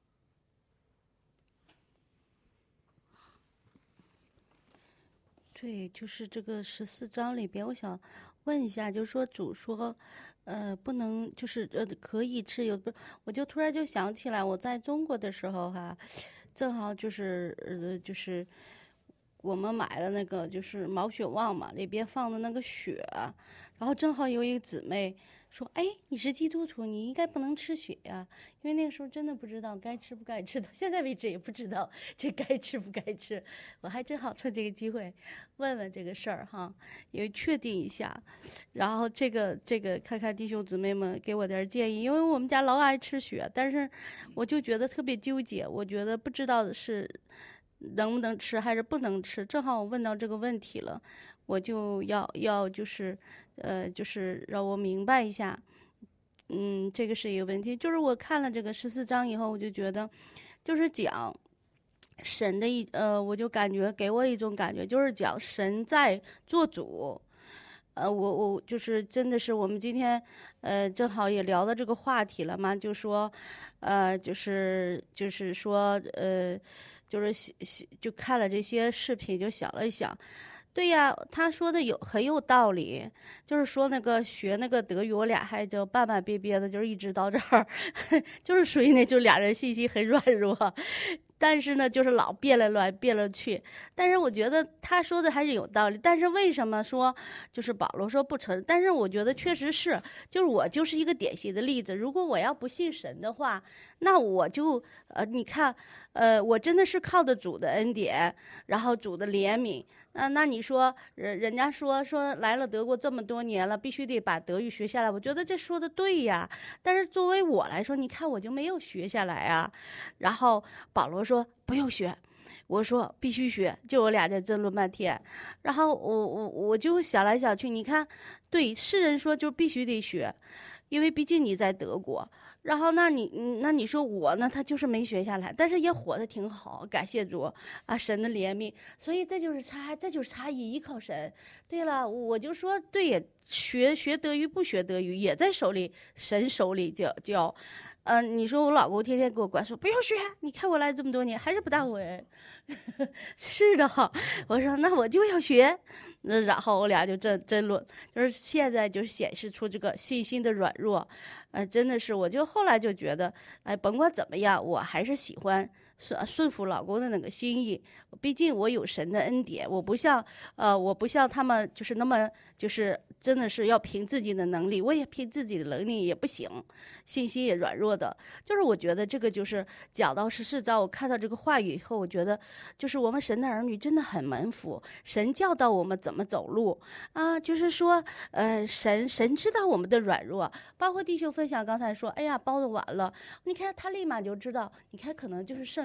对，就是这个14章里边，我想问一下，就是说主说，不能，就是可以吃，有不，我就突然就想起来，我在中国的时候哈，正好就是我们买了那个就是毛血旺嘛，里边放的那个血，然后正好有一个姊妹说，哎，你是基督徒，你应该不能吃血呀，因为那个时候真的不知道该吃不该吃，到现在为止也不知道这该吃不该吃，我还正好趁这个机会问问这个事儿哈，也确定一下，然后这个看看弟兄姊妹们给我点建议，因为我们家老爱吃血，但是我就觉得特别纠结，我觉得不知道是能不能吃还是不能吃，正好我问到这个问题了，我就要就是让我明白一下，这个是一个问题。就是我看了这个14章以后，我就觉得，就是讲神的我就感觉给我一种感觉，就是讲神在做主。我就是真的是我们今天正好也聊到这个话题了嘛，就说就是说就看了这些视频，就想了一想。对呀，他说的很有道理，就是说那个学那个德语，我俩还就半半别别的，就是一直到这儿，就是属于那就俩人信息很软弱，但是呢，就是老变来变了去。但是我觉得他说的还是有道理。但是为什么说就是保罗说不成？但是我觉得确实是，就是我就是一个典型的例子。如果我要不信神的话，那我就你看我真的是靠着主的恩典，然后主的怜悯。那你说人家说来了德国这么多年了，必须得把德语学下来，我觉得这说的对呀。但是作为我来说，你看我就没有学下来啊。然后保罗说不用学，我说必须学，就我俩这争论半天。然后我就想来想去，你看，对世人说就必须得学，因为毕竟你在德国。然后那你说我呢，他就是没学下来，但是也活得挺好，感谢主啊，神的怜悯。所以这就是差异，依靠神。对了，我就说对，学德语不学德语也在神手里教。你说我老公天天给我管说不要学，你看我来这么多年还是不大会。是的，我说那我就要学。然后我俩就争论，就是现在就是显示出这个信心的软弱。真的是，我就后来就觉得，甭管怎么样，我还是喜欢顺服老公的那个心意。毕竟我有神的恩典，我不像他们就是那么就是真的是要凭自己的能力，我也凭自己的能力也不行，信心也软弱的。就是我觉得这个就是讲到14章，我看到这个话语以后，我觉得就是我们神的儿女真的很蒙福，神教导我们怎么走路啊，就是说神知道我们的软弱，包括弟兄分享刚才说，哎呀包的晚了，你看他立马就知道，你看可能就是圣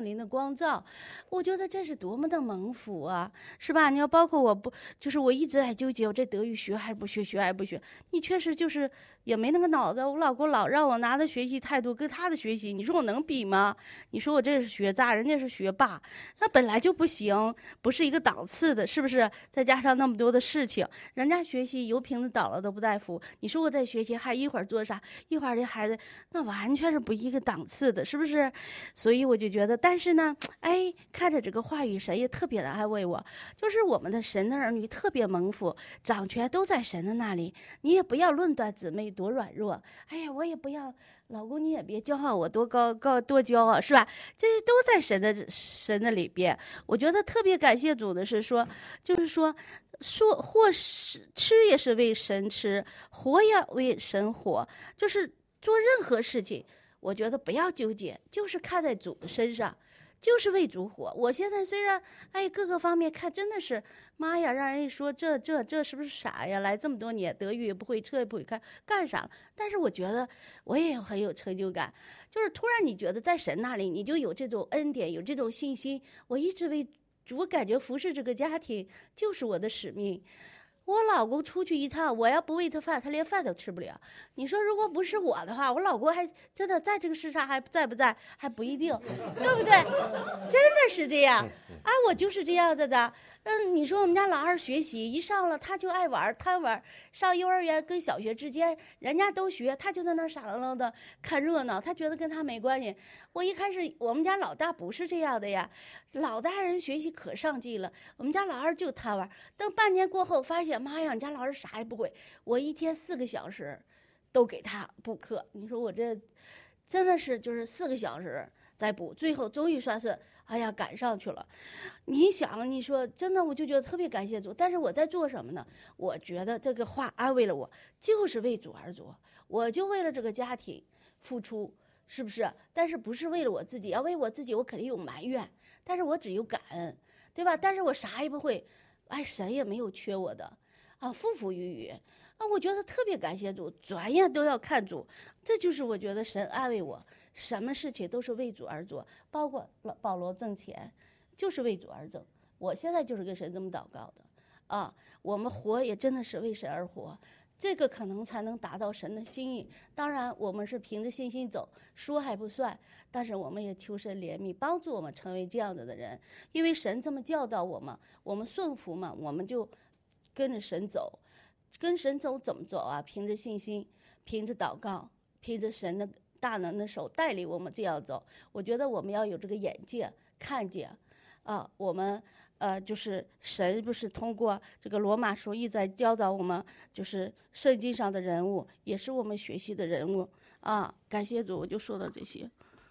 圣灵的光照，我觉得这是多么的蒙福啊，是吧？你要包括我不，就是我一直在纠结，我这德语学还不学，学还不学。你确实就是也没那个脑子。我老公老让我拿的学习态度跟他的学习，你说我能比吗？你说我这是学渣，人家是学霸，那本来就不行，不是一个档次的，是不是？再加上那么多的事情，人家学习油瓶子倒了都不带扶，你说我在学习还一会儿做啥，一会儿这孩子那完全是不一个档次的，是不是？所以我就觉得，但是呢，哎，看着这个话语，神也特别的安慰我，就是我们的神的儿女特别蒙福，掌权都在神的那里。你也不要论断姊妹多软弱，哎呀，我也不要，老公你也别骄傲我多高多骄傲，是吧？这些都在神的里边。我觉得特别感谢主的是说，就是说或是吃也是为神吃，活也为神活，就是做任何事情。我觉得不要纠结，就是看在主的身上，就是为主活。我现在虽然各个方面看真的是，妈呀，让人一说这是不是傻呀？来这么多年，德语也不会，车也不会开，干啥了？但是我觉得我也很有成就感，就是突然你觉得在神那里，你就有这种恩典，有这种信心。我一直为主，我感觉服侍这个家庭就是我的使命。我老公出去一趟，我要不喂他饭，他连饭都吃不了。你说如果不是我的话，我老公还真的在这个世上还在不在还不一定，对不对？真的是这样啊，我就是这样子的。你说我们家老二学习一上了他就爱玩，他玩上幼儿园跟小学之间人家都学，他就在那傻愣愣的看热闹，他觉得跟他没关系。我一开始我们家老大不是这样的呀，老大人学习可上进了，我们家老二就他玩。等半年过后发现，妈呀，你家老二啥也不会，我一天4个小时都给他补课。你说我这真的是就是4个小时在补，最后终于算是赶上去了。你想，你说真的，我就觉得特别感谢主。但是我在做什么呢？我觉得这个话安慰了我，就是为主而做，我就为了这个家庭付出，是不是？但是不是为了我自己？要为我自己，我肯定有埋怨，但是我只有感恩，对吧？但是我啥也不会，神也没有缺我的富富裕裕我觉得特别感谢主，转眼都要看主，这就是我觉得神安慰我，什么事情都是为主而做，包括保罗挣钱就是为主而挣。我现在就是跟神这么祷告的我们活也真的是为神而活，这个可能才能达到神的心意。当然我们是凭着信心走，说还不算，但是我们也求神怜悯，帮助我们成为这样子的人，因为神这么教导我们，我们顺服嘛，我们就跟着神走。跟神走怎么走啊？凭着信心，凭着祷告，凭着神的大能的手带领我们这样走。我觉得我们要有这个眼界，看见我们就是神不是通过这个罗马书一再教导我们，就是圣经上的人物，也是我们学习的人物感谢主，我就说到这些。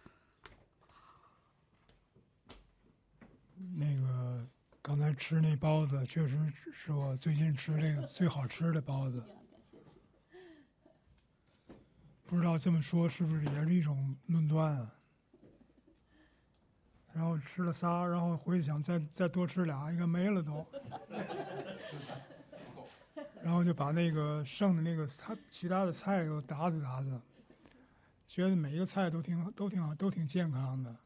那个刚才吃那包子，确实是我最近吃这个最好吃的包子。不知道这么说是不是也是一种论断啊？然后吃了仨，然后回去想再多吃俩，应该没了都。然后就把那个剩的那个菜，其他的菜又打子，觉得每一个菜都挺好，都挺健康的。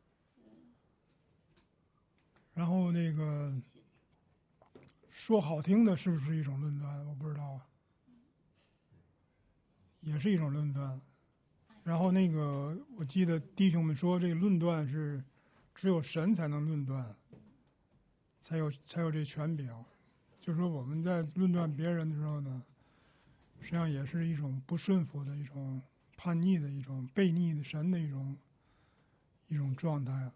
然后那个说好听的是不是一种论断？我不知道，也是一种论断。然后那个我记得弟兄们说，这个论断是只有神才能论断，才有这权柄。就是说我们在论断别人的时候呢，实际上也是一种不顺服的一种叛逆的一种悖逆的神的一种状态。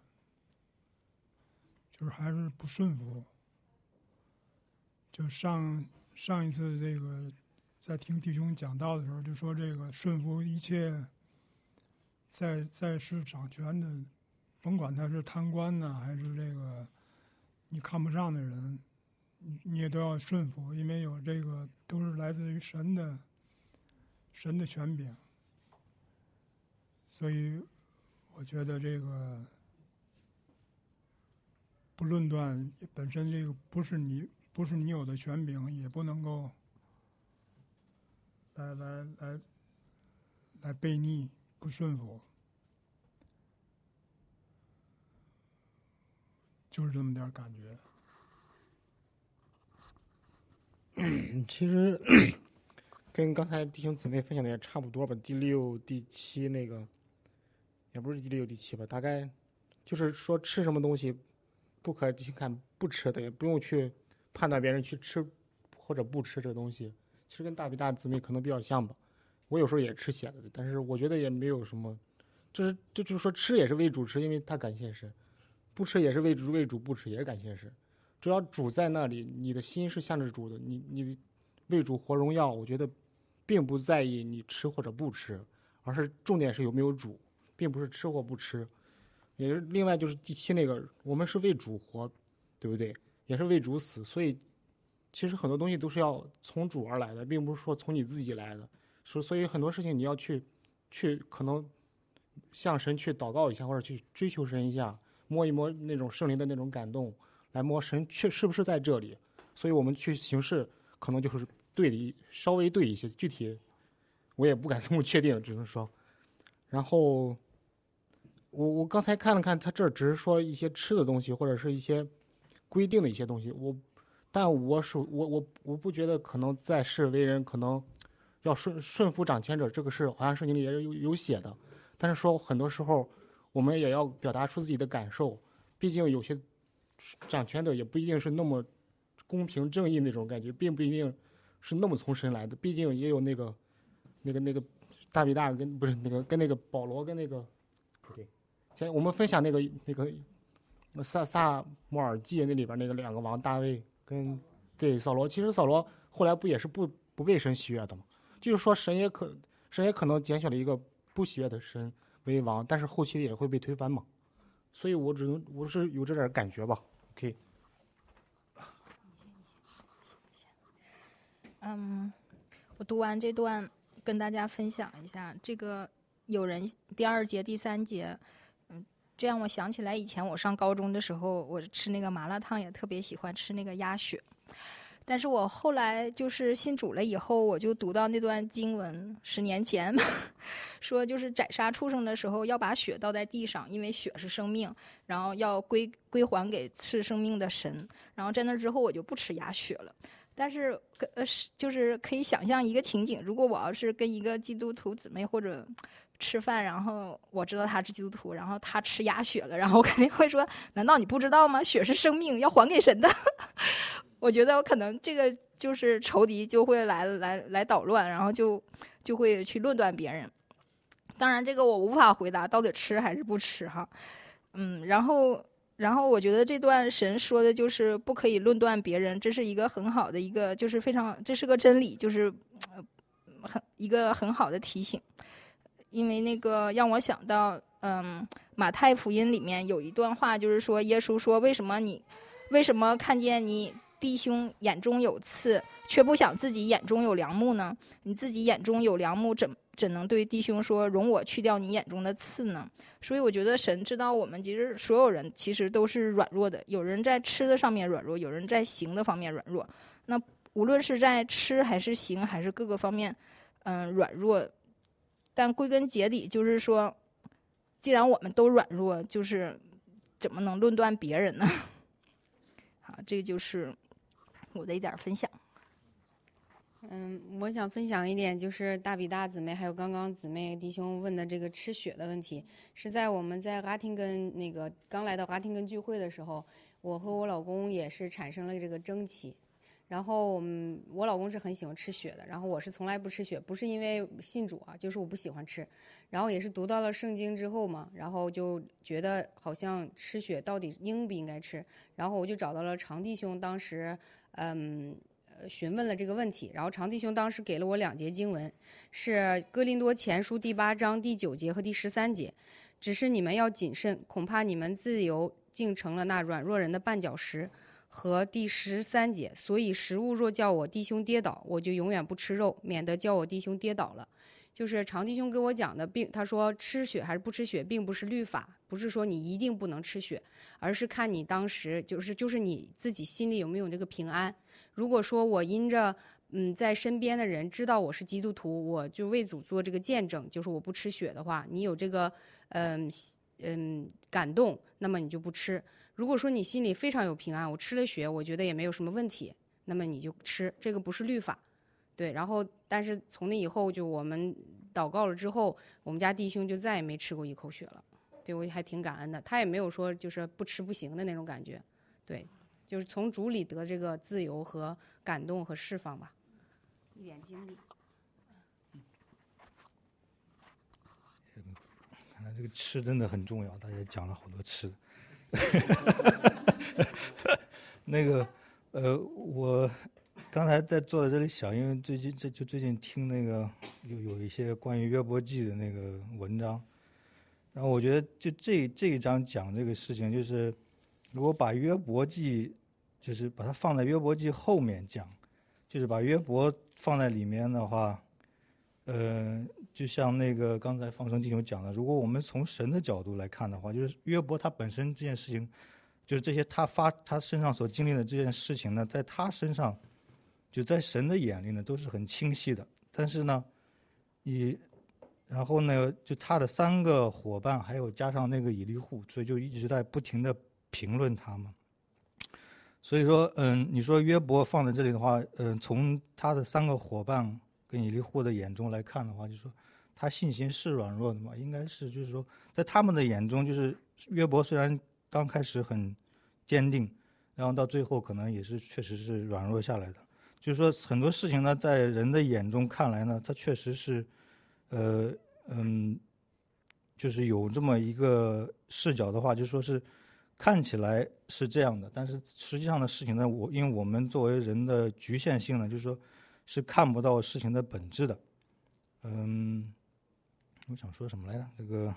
就是还是不顺服。就上一次这个在听弟兄讲道的时候，就说这个顺服一切在世掌权的，甭管他是贪官呢，还是这个你看不上的人，你也都要顺服，因为有这个都是来自于神的权柄。所以我觉得这个不论断本身这个不是你有的权柄，也不能够来悖逆不顺服。 就是这么点感觉。 其实跟刚才弟兄姊妹分享的也差不多吧。第6、第7那个，也不是第6、第7吧，大概就是说吃什么东西不可去看不吃的，也不用去判断别人去吃或者不吃这个东西。其实跟大比大姊妹可能比较像吧。我有时候也吃血的，但是我觉得也没有什么，就是说吃也是为主吃，因为他感谢神；不吃也是为主不吃，也是感谢神。只要主在那里，你的心是向着主的，你为主活荣耀，我觉得并不在意你吃或者不吃，而是重点是有没有主，并不是吃或不吃。也是另外就是第7那个，我们是为主活，对不对？也是为主死，所以其实很多东西都是要从主而来的，并不是说从你自己来的。所以很多事情你要去可能向神去祷告一下，或者去追求神一下，摸一摸那种圣灵的那种感动，来摸神是不是在这里。所以我们去行事可能就是对的，稍微对一些，具体我也不敢这么确定，只能说。然后我刚才看了看，他这儿只是说一些吃的东西，或者是一些规定的一些东西。但我不觉得可能在世为人可能要顺服掌权者，这个是好像圣经里也有写的。但是说很多时候我们也要表达出自己的感受，毕竟有些掌权者也不一定是那么公平正义那种感觉，并不一定是那么从神来的。毕竟也有那个大比大跟不是跟那个保罗跟那个不对，前我们分享那个撒母耳记那里边那个2个王大卫跟对扫罗，其实扫罗后来不也是不被神喜悦的吗？就是说神也可能拣选了一个不喜悦的神为王，但是后期也会被推翻嘛。所以我是有这点感觉吧。OK。 我读完这段跟大家分享一下，这个有人第2节、第3节，这样我想起来以前我上高中的时候，我吃那个麻辣烫也特别喜欢吃那个鸭血。但是我后来就是信主了以后，我就读到那段经文，10年前说就是宰杀畜生的时候要把血倒在地上，因为血是生命，然后要归还给赐生命的神。然后在那之后我就不吃鸭血了。但是就是可以想象一个情景，如果我要是跟一个基督徒姊妹或者吃饭，然后我知道他是基督徒，然后他吃鸭血了，然后我肯定会说，难道你不知道吗？血是生命，要还给神的。我觉得我可能这个就是仇敌就会来捣乱，然后就会去论断别人。当然这个我无法回答到底吃还是不吃哈。然后我觉得这段神说的就是不可以论断别人，这是一个很好的一个，就是非常，这是个真理，就是一个很好的提醒。因为那个让我想到马太福音里面有一段话，就是说耶稣说，为什么看见你弟兄眼中有刺，却不想自己眼中有梁木呢？你自己眼中有梁木，怎能对弟兄说，容我去掉你眼中的刺呢？所以我觉得神知道我们其实所有人其实都是软弱的，有人在吃的上面软弱，有人在行的方面软弱。那无论是在吃还是行还是各个方面软弱，但归根结底就是说，既然我们都软弱，就是怎么能论断别人呢？好，这就是我的一点分享。 我想分享一点，就是大比大姊妹还有刚刚姊妹弟兄问的这个吃血的问题，是在我们在阿廷根那个刚来到阿廷根聚会的时候，我和我老公也是产生了这个争气。然后我老公是很喜欢吃血的，然后我是从来不吃血，不是因为信主啊，就是我不喜欢吃。然后也是读到了圣经之后嘛，然后就觉得好像吃血到底应不应该吃，然后我就找到了常弟兄，当时询问了这个问题，然后常弟兄当时给了我2节经文，是哥林多前书第8章第9节和第13节，只是你们要谨慎，恐怕你们自由竟成了那软弱人的绊脚石。和第13节，所以食物若叫我弟兄跌倒，我就永远不吃肉，免得叫我弟兄跌倒了。就是常弟兄给我讲的，他说吃血还是不吃血并不是律法，不是说你一定不能吃血，而是看你当时就是你自己心里有没有这个平安。如果说我因着在身边的人知道我是基督徒，我就为主做这个见证，就是我不吃血的话，你有这个感动，那么你就不吃。 如果说你心里非常有平安，我吃了血，我觉得也没有什么问题，那么你就吃，这个不是律法。对，然后但是从那以后，就我们祷告了之后，我们家弟兄就再也没吃过一口血了。对，我还挺感恩的，他也没有说就是不吃不行的那种感觉。对，就是从主里得这个自由和感动和释放吧，一点经历。 看来这个吃真的很重要，大家讲了好多吃的。那个我刚才在坐在这里想，因为最近听那个有一些关于约伯记的那个文章，然后我觉得就这一章讲这个事情，就是如果把约伯记就是把它放在约伯记后面讲，就是把约伯放在里面的话，就像那个刚才放生弟兄讲的，如果我们从神的角度来看的话，就是约伯他本身这件事情，就是这些他身上所经历的这件事情呢，在他身上，就在神的眼里呢都是很清晰的。但是呢，然后呢，就他的3个伙伴，还有加上那个以利户，所以就一直在不停的评论他嘛。所以说，你说约伯放在这里的话，从他的3个伙伴跟以利户的眼中来看的话，就是说他信心是软弱的嘛，应该是就是说在他们的眼中，就是约伯虽然刚开始很坚定，然后到最后可能也是确实是软弱下来的。就是说很多事情呢，在人的眼中看来呢，他确实是，就是有这么一个视角的话，就说是看起来是这样的，但是实际上的事情呢，因为我们作为人的局限性呢，就是说是看不到事情的本质的。我想说什么来着？这个，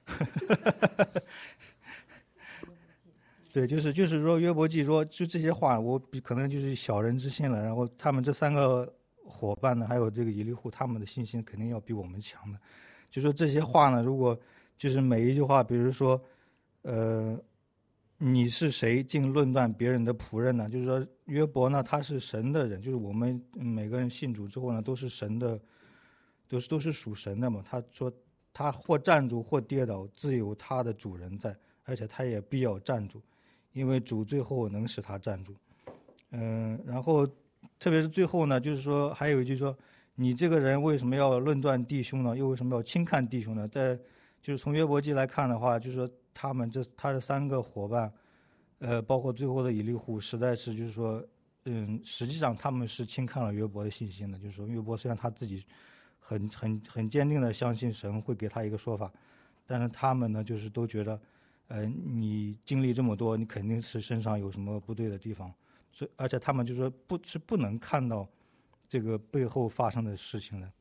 对，就是说约伯记说就这些话，我可能就是小人之心了。然后他们这3个伙伴呢，还有这个以利户，他们的信心肯定要比我们强的。就说这些话呢，如果就是每一句话，比如说，你是谁竟论断别人的仆人呢？就是说约伯呢，他是神的人，就是我们每个人信主之后呢，都是神的，都是属神的嘛。他说他或站住或跌倒，自有他的主人在，而且他也必要站住，因为主最后能使他站住。然后特别是最后呢，就是说还有一句说，你这个人为什么要论断弟兄呢？又为什么要轻看弟兄呢？就是从约伯记来看的话，就是说他的3个伙伴，包括最后的以利户，实在是就是说，实际上他们是轻看了约伯的信心的。就是说约伯虽然他自己很坚定的相信神会给他一个说法，但是他们呢就是都觉得，你经历这么多，你肯定是身上有什么不对的地方，而且他们就说不能看到这个背后发生的事情的。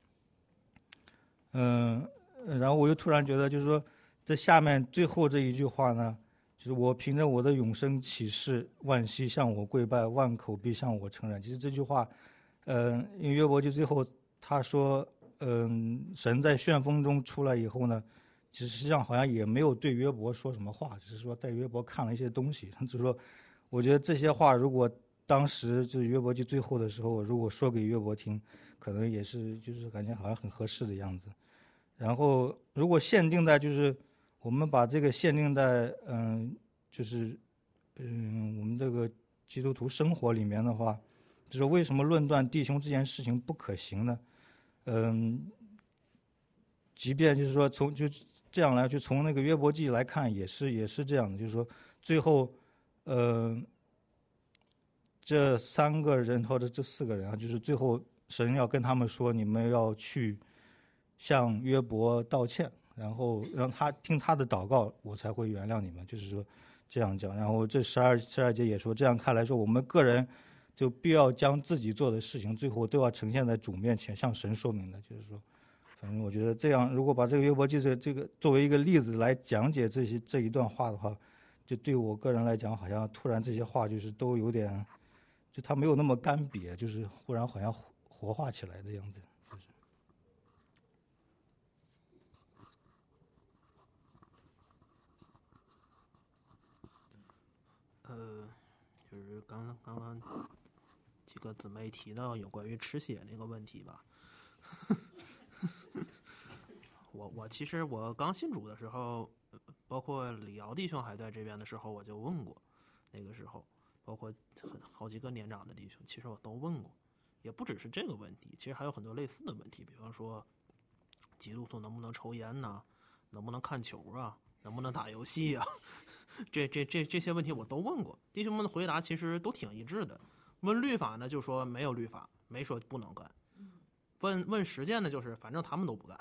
然后我又突然觉得，就是说在下面最后这一句话呢，就是我凭着我的永生起誓，万膝向我跪拜，万口必向我承认。其实这句话，因为约伯记最后他说，神在旋风中出来以后呢，其实实际上好像也没有对约伯说什么话，只是说带约伯看了一些东西。就是说，我觉得这些话如果当时就是约伯记最后的时候，如果说给约伯听，可能也是就是感觉好像很合适的样子。然后如果限定在就是我们把这个限定在我们这个基督徒生活里面的话，就是为什么论断弟兄这件事情不可行呢？即便就是说就这样来，就从那个约伯记来看，也是这样的，就是说最后这3个人或者这4个人啊，就是最后神要跟他们说，你们要去向约伯道歉，然后让他听他的祷告，我才会原谅你们，就是说这样讲。然后这12节也说，这样看来说，我们个人就必要将自己做的事情，最后都要呈现在主面前，向神说明的。就是说，反正我觉得这样，如果把这个约伯记这个作为一个例子来讲解这一段话的话，就对我个人来讲，好像突然这些话就是都有点，就它没有那么干瘪，就是忽然好像活化起来的样子。 就是刚刚几个姊妹提到有关于吃血那个问题吧。我其实我刚信主的时候，包括李瑶弟兄还在这边的时候，我就问过， 那个时候，包括好几个年长的弟兄，其实我都问过，也不只是这个问题，其实还有很多类似的问题，比方说基督徒能不能抽烟呐，能不能看球啊，能不能打游戏啊，这些问题我都问过，弟兄们的回答其实都挺一致的。问律法呢，就说没有律法，没说不能干。问实践呢，就是反正他们都不干。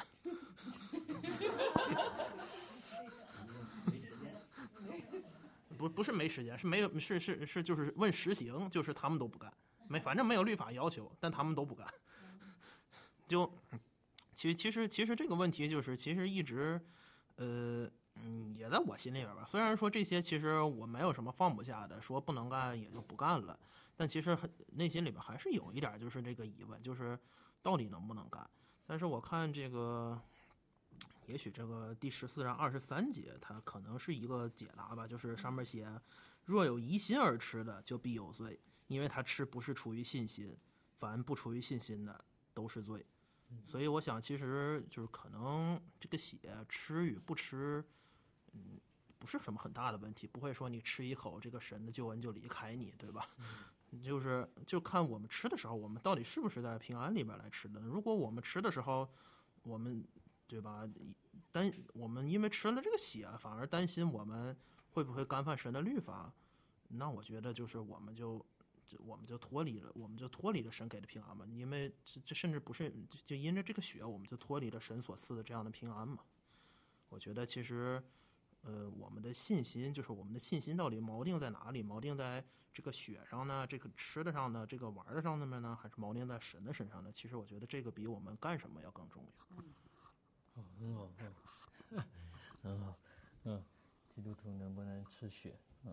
不是没时间，是没有是就是问实行，就是他们都不干，反正没有律法要求，但他们都不干。就其实这个问题就是其实一直也在我心里边吧。虽然说这些其实我没有什么放不下的，说不能干也就不干了，但其实内心里边还是有一点就是这个疑问，就是到底能不能干。但是我看这个。也许这个第14章23节，它可能是一个解答吧，就是上面写，若有疑心而吃的，就必有罪，因为他吃不是出于信心，凡不出于信心的都是罪。所以我想，其实就是可能这个血吃与不吃，不是什么很大的问题，不会说你吃一口，这个神的救恩就离开你，对吧？就看我们吃的时候，我们到底是不是在平安里边来吃的。如果我们吃的时候，我们对吧？我们因为吃了这个血，反而担心我们会不会干犯神的律法，那我觉得就是我们就脱离了神给的平安嘛。因为这甚至不是就因着这个血，我们就脱离了神所赐的这样的平安嘛。我觉得其实我们的信心到底锚定在哪里？锚定在这个血上呢？这个吃的上呢？这个玩的上面呢？还是锚定在神的身上呢？其实我觉得这个比我们干什么要更重要。 基督徒能不能吃血？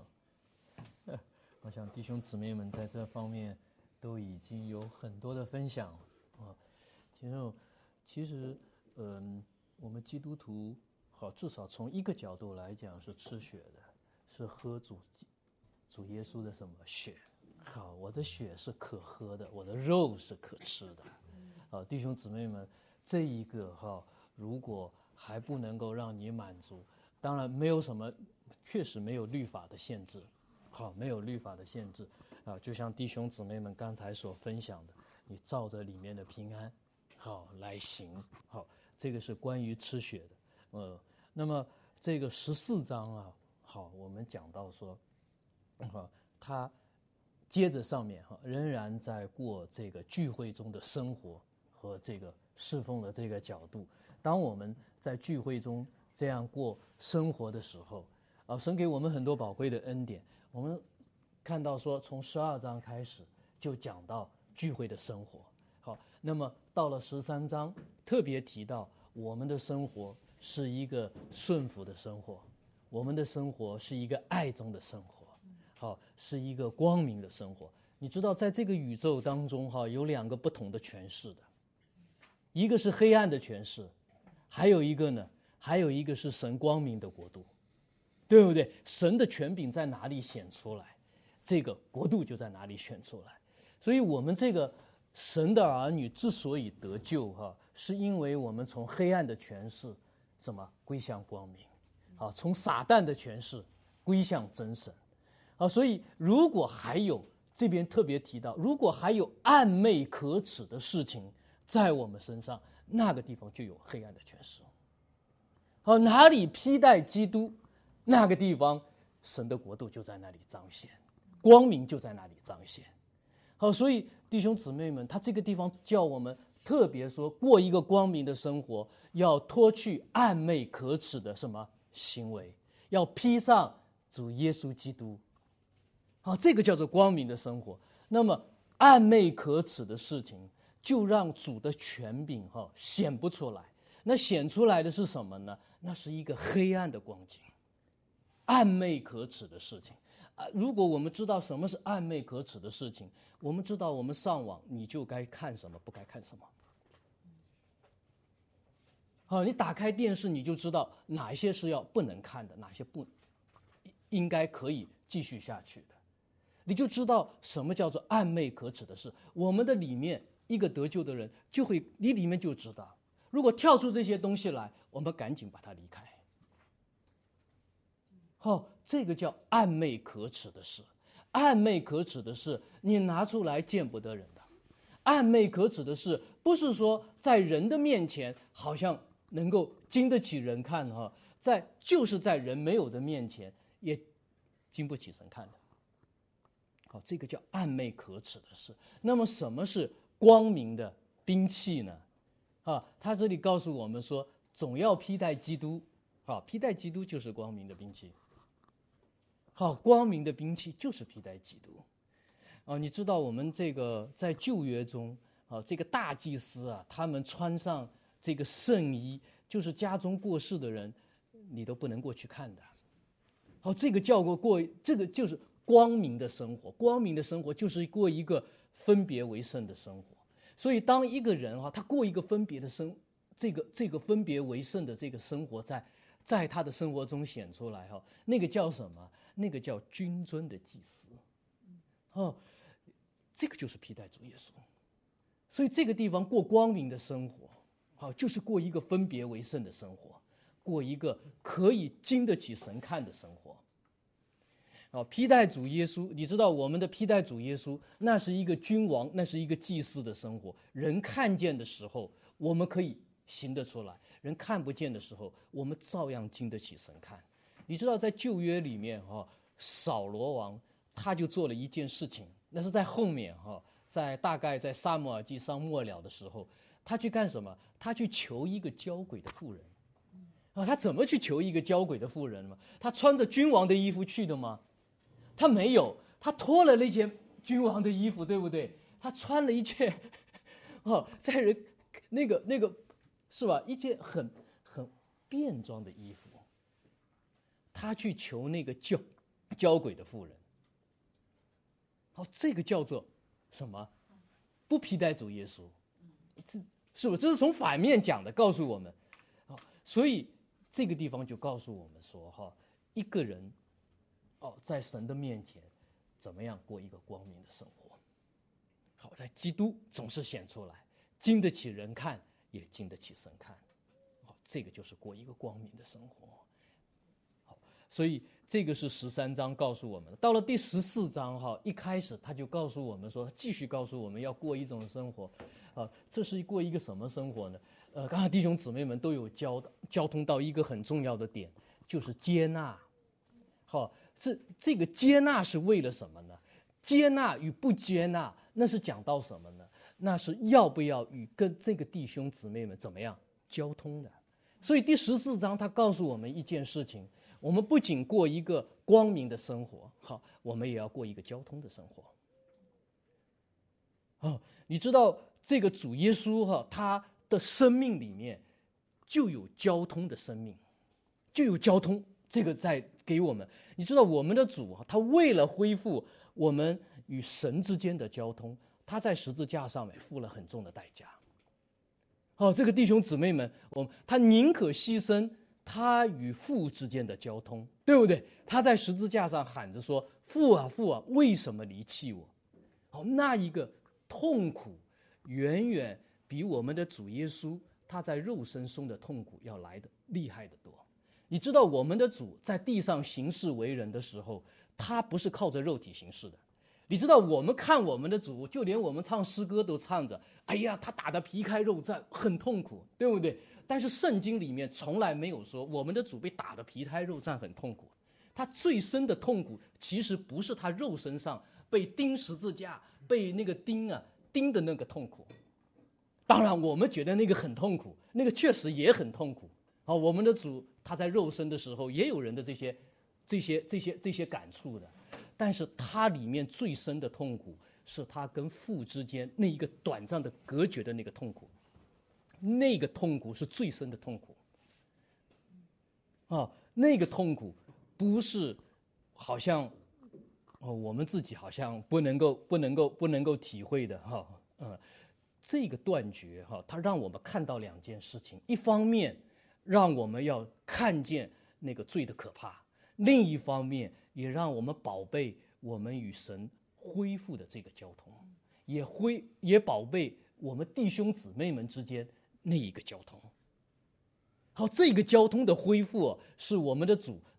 我想弟兄姊妹们在这方面都已经有很多的分享啊。其实，我们基督徒至少从一个角度来讲是吃血的，是喝主耶稣的什么血？好，我的血是可喝的，我的肉是可吃的。弟兄姊妹们，这一个如果还不能够让你满足，当然没有什么，确实没有律法的限制，没有律法的限制就像弟兄姊妹们刚才所分享的，你照着里面的平安来行。这个是关于吃血的。那么这个14章我们讲到说，他接着上面仍然在过这个聚会中的生活和这个侍奉的这个角度。当我们在聚会中这样过生活的时候，神给我们很多宝贵的恩典。我们看到说，从12章开始就讲到聚会的生活。那么到了13章，特别提到我们的生活是一个顺服的生活，我们的生活是一个爱中的生活，是一个光明的生活。你知道，在这个宇宙当中有2个不同的诠释的，一个是黑暗的诠释，还有一个是神光明的国度，对不对？神的权柄在哪里显出来，这个国度就在哪里显出来。所以我们这个神的儿女之所以得救是因为我们从黑暗的权势归向光明，从撒旦的权势归向真神。所以如果还有这边特别提到，如果还有暗昧可耻的事情在我们身上，那个地方就有黑暗的权势。哪里披戴基督，那个地方神的国度就在那里彰显，光明就在那里彰显。所以弟兄姊妹们，他这个地方叫我们特别说，过一个光明的生活，要脱去暗昧可耻的行为，要披上主耶稣基督。这个叫做光明的生活。那么暗昧可耻的事情，就让主的权柄显不出来。那显出来的是什么呢？那是一个黑暗的光景，暗昧可耻的事情。如果我们知道什么是暗昧可耻的事情，我们知道我们上网你就该看什么，不该看什么。你打开电视，你就知道哪一些是不能看的，哪些不应该可以继续下去的。你就知道什么叫做暗昧可耻的事。我们的里面一个得救的人你里面就知道，如果跳出这些东西来，我们赶紧把它离开。 这个叫暗昧可耻的事。暗昧可耻的事，你拿出来见不得人的。暗昧可耻的事，不是说在人的面前好像能够经得起人看就是在人没有的面前也经不起神看的。这个叫暗昧可耻的事。那么什么是光明的兵器呢？他这里告诉我们说，总要披戴基督。披戴基督就是光明的兵器。光明的兵器就是披戴基督。你知道我们这个在旧约中这个大祭司他们穿上这个圣衣，就是家中过世的人，你都不能过去看的。这个这个就是光明的生活。光明的生活就是过一个分别为圣的生活。所以当一个人他过一个分别的这个分别为圣的这个生活在他的生活中显出来那个叫什么？那个叫君尊的祭司。这个就是披戴主耶稣。所以这个地方过光明的生活，就是过一个分别为圣的生活，过一个可以经得起神看的生活。披戴主耶稣，你知道我们的披戴主耶稣，那是一个君王，那是一个祭司的生活。人看见的时候，我们可以行得出来；人看不见的时候，我们照样经得起神看。你知道在旧约里面扫罗王他就做了一件事情，那是在后面大概在撒母耳记上末了的时候，他去干什么？他去求一个交鬼的妇人。他怎么去求一个交鬼的妇人吗？他穿着君王的衣服去的吗？他没有，他脱了那件君王的衣服，对不对？他穿了一件在人那个是吧？一件很便装的衣服。他去求那个交鬼的妇人。这个叫做什么？不披戴主耶稣，是不是？这是从反面讲的，告诉我们。所以这个地方就告诉我们说，一个人在神的面前怎么样过一个光明的生活。在基督总是显出来，经得起人看，也经得起神看。这个就是过一个光明的生活。所以这个是13章告诉我们的。到了第14章一开始他就告诉我们说，继续告诉我们要过一种生活。这是过一个什么生活呢？刚才弟兄姊妹们都有交通到一个很重要的点，就是接纳。是这个接纳是为了什么呢？接纳与不接纳，那是讲到什么呢？那是要不要跟这个弟兄姊妹们怎么样交通的。所以第14章他告诉我们一件事情，我们不仅过一个光明的生活，我们也要过一个交通的生活。你知道这个主耶稣他的生命里面就有交通的生命，就有交通，这个在给我们。你知道我们的主他为了恢复我们与神之间的交通，他在十字架上面付了很重的代价。这个弟兄姊妹们，他宁可牺牲他与父之间的交通，对不对？他在十字架上喊着说：“父啊，父啊，为什么离弃我？”那一个痛苦，远远比我们的主耶稣他在肉身中的痛苦要来的厉害得多。你知道我们的主在地上行事为人的时候，他不是靠着肉体行事的。你知道我们看我们的主，就连我们唱诗歌都唱着，哎呀，他打得皮开肉绽，很痛苦，对不对？但是圣经里面从来没有说我们的主被打得皮开肉绽很痛苦。他最深的痛苦其实不是他肉身上被钉十字架，被那个钉的那个痛苦。当然我们觉得那个很痛苦，那个确实也很痛苦。我们的主他在肉身的时候也有人的这些感触的，但是他里面最深的痛苦是他跟父之间那一个短暂的隔绝的那个痛苦。那个痛苦是最深的痛苦。那个痛苦不是好像我们自己好像不能够体会的这个断绝它让我们看到两件事情：一方面让我们要看见那个罪的可怕，另一方面也让我们宝贝我们与神恢复的这个交通，也宝贝我们弟兄姊妹们之间那一个交通。这个交通的恢复是我们的主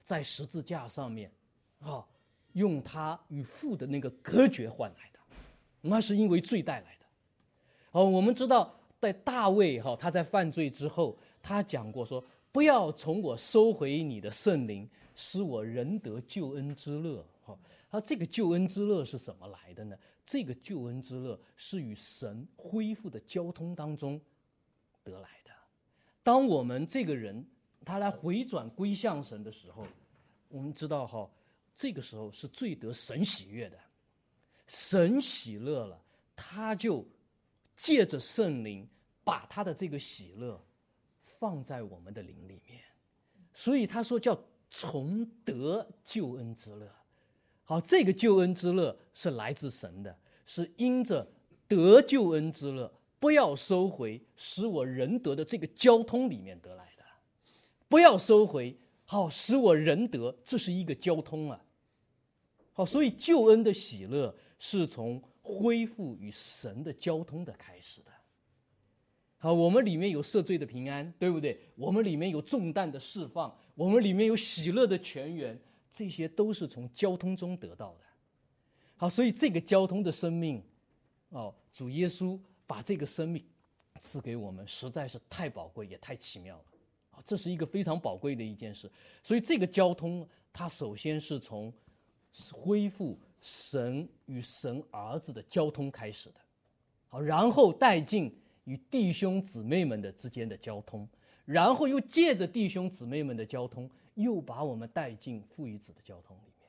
在十字架上面，用他与父的那个隔绝换来的，那是因为罪带来的。我们知道，在大卫他在犯罪之后，他讲过说：“不要从我收回你的圣灵，使我仍得救恩之乐。”这个救恩之乐是怎么来的呢？这个救恩之乐是与神恢复的交通当中得来的。当我们这个人他来回转归向神的时候，我们知道这个时候是最得神喜悦的。神喜乐了，他就借着圣灵把他的这个喜乐放在我们的灵里面，所以他说叫重得救恩之乐。这个救恩之乐是来自神的，是因着得救恩之乐，不要收回，使我仍得的这个交通里面得来的。不要收回，使我仍得，这是一个交通啊。所以救恩的喜乐是从恢复与神的交通的开始的。我们里面有赦罪的平安，对不对？我们里面有重担的释放，我们里面有喜乐的泉源，这些都是从交通中得到的。所以这个交通的生命，主耶稣把这个生命赐给我们，实在是太宝贵也太奇妙了。这是一个非常宝贵的一件事。所以这个交通，它首先是从恢复神与神儿子的交通开始的，然后带进与弟兄姊妹们的之间的交通，然后又借着弟兄姊妹们的交通，又把我们带进父与子的交通里面。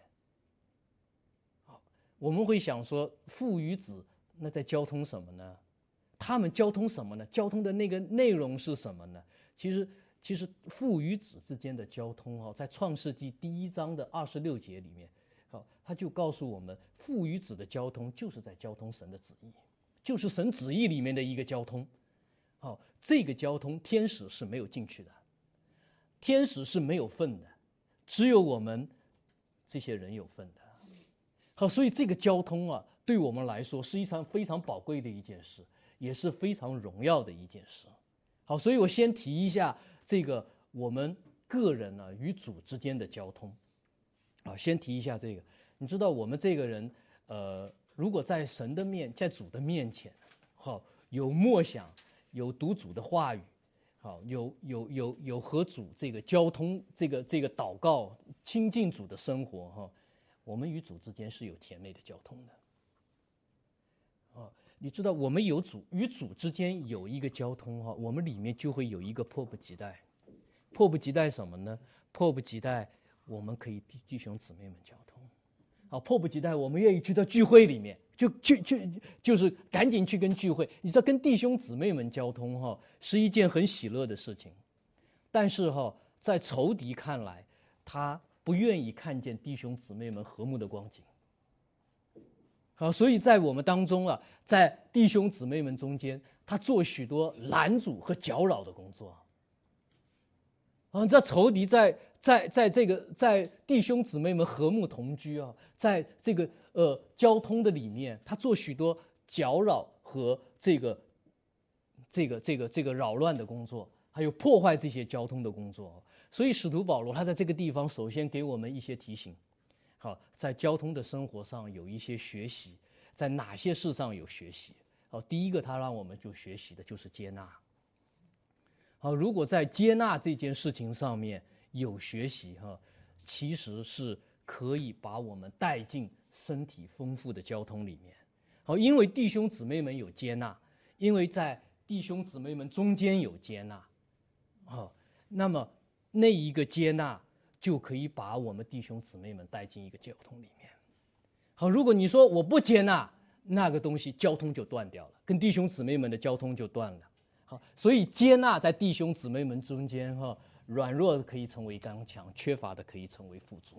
我们会想说，父与子那在交通什么呢？他们交通什么呢？交通的那个内容是什么呢？其实父与子之间的交通，在创世纪第1章的26节里面，他就告诉我们，父与子的交通就是在交通神的旨意，就是神旨意里面的一个交通。这个交通天使是没有进去的，天使是没有份的，只有我们这些人有份的。所以这个交通对我们来说是一场非常宝贵的一件事，也是非常荣耀的一件事。所以我先提一下这个我们个人与主之间的交通。先提一下这个，你知道我们这个人，如果在神的在主的面前，有默想，有读主的话语，有和主这个交通，这个祷告，亲近主的生活，我们与主之间是有甜美的交通的。你知道我们有与主之间有一个交通，我们里面就会有一个迫不及待。迫不及待什么呢？迫不及待我们可以弟兄姊妹们交通。迫不及待我们愿意去到聚会里面，就是赶紧去跟聚会。你知道跟弟兄姊妹们交通是一件很喜乐的事情，但是在仇敌看来，他不愿意看见弟兄姊妹们和睦的光景。所以在我们当中在弟兄姊妹们中间，他做许多拦阻和搅扰的工作。这仇敌在弟兄姊妹们和睦同居在这个交通的里面，他做许多搅扰和这个扰乱的工作，还有破坏这些交通的工作。所以使徒保罗他在这个地方首先给我们一些提醒。在交通的生活上有一些学习，在哪些事上有学习？第一个他让我们就学习的就是接纳。如果在接纳这件事情上面有学习，其实是可以把我们带进身体丰富的交通里面。因为弟兄姊妹们有接纳，因为在弟兄姊妹们中间有接纳，那么那一个接纳就可以把我们弟兄姊妹们带进一个交通里面。如果你说我不接纳，那个东西交通就断掉了，跟弟兄姊妹们的交通就断了。所以接纳在弟兄姊妹们中间，软弱的可以成为刚强，缺乏的可以成为富足。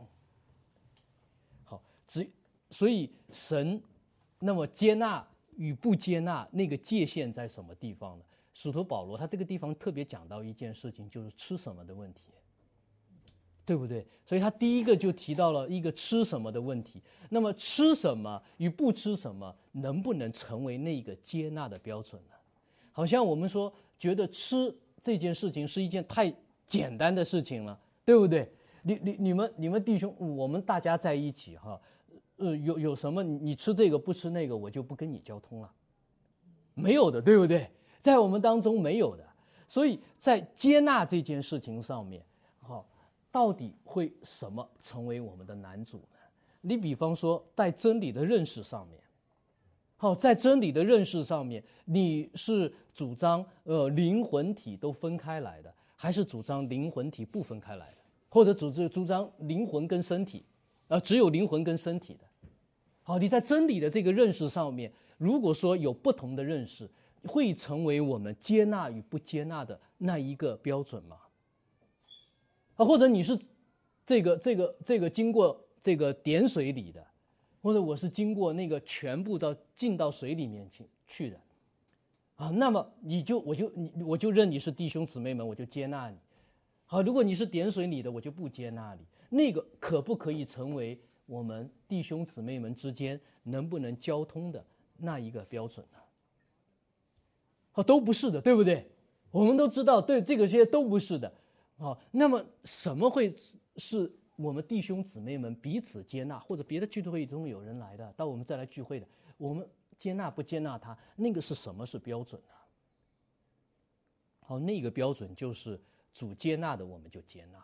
所以神那么接纳与不接纳那个界限在什么地方呢？使徒保罗他这个地方特别讲到一件事情，就是吃什么的问题，对不对？所以他第一个就提到了一个吃什么的问题。那么吃什么与不吃什么能不能成为那个接纳的标准呢？好像我们说觉得吃这件事情是一件太简单的事情了，对不对？ 你们弟兄，我们大家在一起哈，有什么你吃这个不吃那个，我就不跟你交通了，没有的，对不对？在我们当中没有的，所以在接纳这件事情上面，到底会什么成为我们的难主呢？你比方说在真理的认识上面，在真理的认识上面，你是主张灵魂体都分开来的，还是主张灵魂体不分开来的，或者主张灵魂跟身体，只有灵魂跟身体的？好，你在真理的这个认识上面，如果说有不同的认识，会成为我们接纳与不接纳的那一个标准吗？或者你是这个经过这个点水里的，或者我是经过那个全部进到水里面去的，那么我就认你是弟兄姊妹们，我就接纳你。好，如果你是点水里的，我就不接纳你。那个可不可以成为我们弟兄姊妹们之间能不能交通的那一个标准呢？都不是的，对不对？我们都知道，对这个些都不是的。那么什么会是我们弟兄姊妹们彼此接纳，或者别的聚会中有人来的，到我们再来聚会的，我们接纳不接纳他，那个是什么是标准呢？好，那个标准就是主接纳的我们就接纳。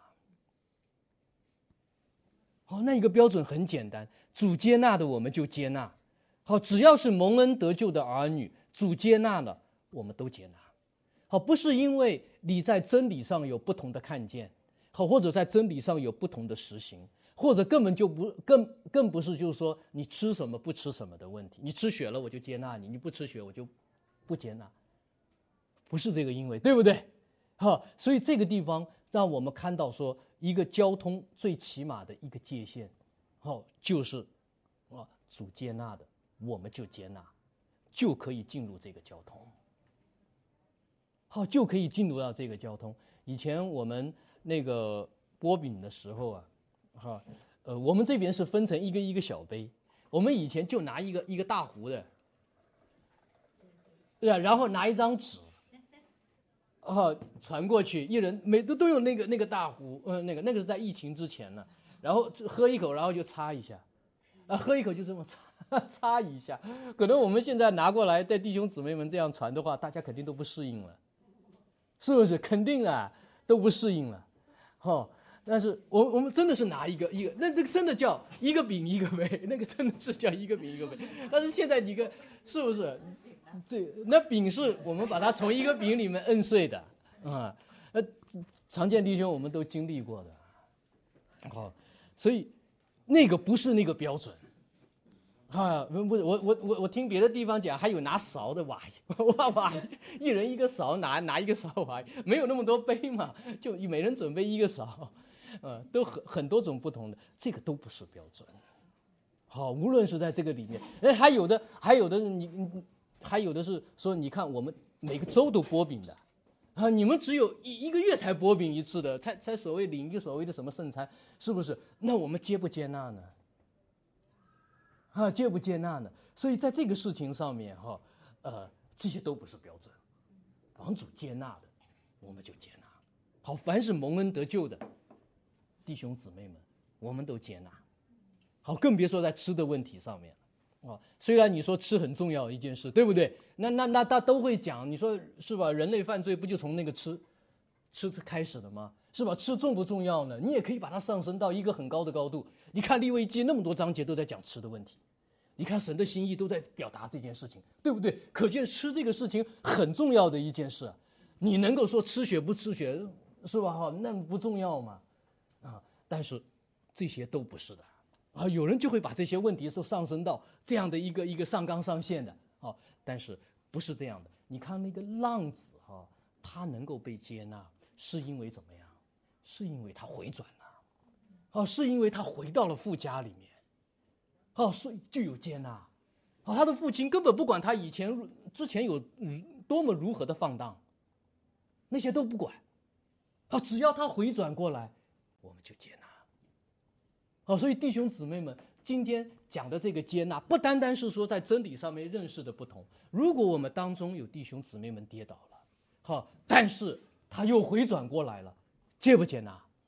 好，那一个标准很简单，主接纳的我们就接纳。好，只要是蒙恩得救的儿女，主接纳了，我们都接纳。好，不是因为你在真理上有不同的看见，好，或者在真理上有不同的实行，或者根本就更不是就是说你吃什么不吃什么的问题。你吃血了我就接纳你，你不吃血我就不接纳，不是这个因为，对不对？所以这个地方让我们看到说，一个交通最起码的一个界限，就是主接纳的我们就接纳，就可以进入这个交通。就可以进入到这个交通。以前我们那个剥饼的时候我们这边是分成一个一个小杯，我们以前就拿一个大壶的，对啊，然后拿一张纸，传过去，一人每都用那个大壶，那个是在疫情之前呢，然后喝一口，然后就擦一下，喝一口就这么擦一下。可能我们现在拿过来带弟兄姊妹们这样传的话，大家肯定都不适应了。是不是？肯定啊，都不适应了，但是我们真的是拿一个，那这个真的叫一个饼一个杯，那个真的是叫一个饼一个杯。但是现在你看，是不是？那饼是我们把它从一个饼里面摁碎的常见弟兄我们都经历过的，所以那个不是那个标准。不是我听别的地方讲，还有拿勺的挖一人一个勺，拿一个勺挖，没有那么多杯嘛，就每人准备一个勺，都很多种不同的，这个都不是标准。无论是在这个里面，还有的还有的是说，你看我们每个周都剥饼的，你们只有一个月才剥饼一次的，才所谓领一个所谓的什么圣餐，是不是？那我们接不接纳呢？接不接纳呢？所以在这个事情上面这些都不是标准。房主接纳的，我们就接纳。好，凡是蒙恩得救的弟兄姊妹们，我们都接纳。好，更别说在吃的问题上面虽然你说吃很重要的一件事，对不对？那他都会讲，你说是吧？人类犯罪不就从那个吃开始的吗？是吧？吃重不重要呢？你也可以把它上升到一个很高的高度。你看利未记那么多章节都在讲吃的问题，你看神的心意都在表达这件事情，对不对？可见吃这个事情很重要的一件事你能够说吃血不吃血，是吧？那不重要吗？但是这些都不是的有人就会把这些问题是上升到这样的一个上纲上线的但是不是这样的。你看那个浪子他能够被接纳，是因为怎么样？是因为他回转了，是因为他回到了父家里面，所以就有接纳。他的父亲根本不管他之前有多么如何的放荡，那些都不管，只要他回转过来，我们就接纳。所以弟兄姊妹们，今天讲的这个接纳，不单单是说在真理上面认识的不同。如果我们当中有弟兄姊妹们跌倒了，但是他又回转过来了，接不接纳？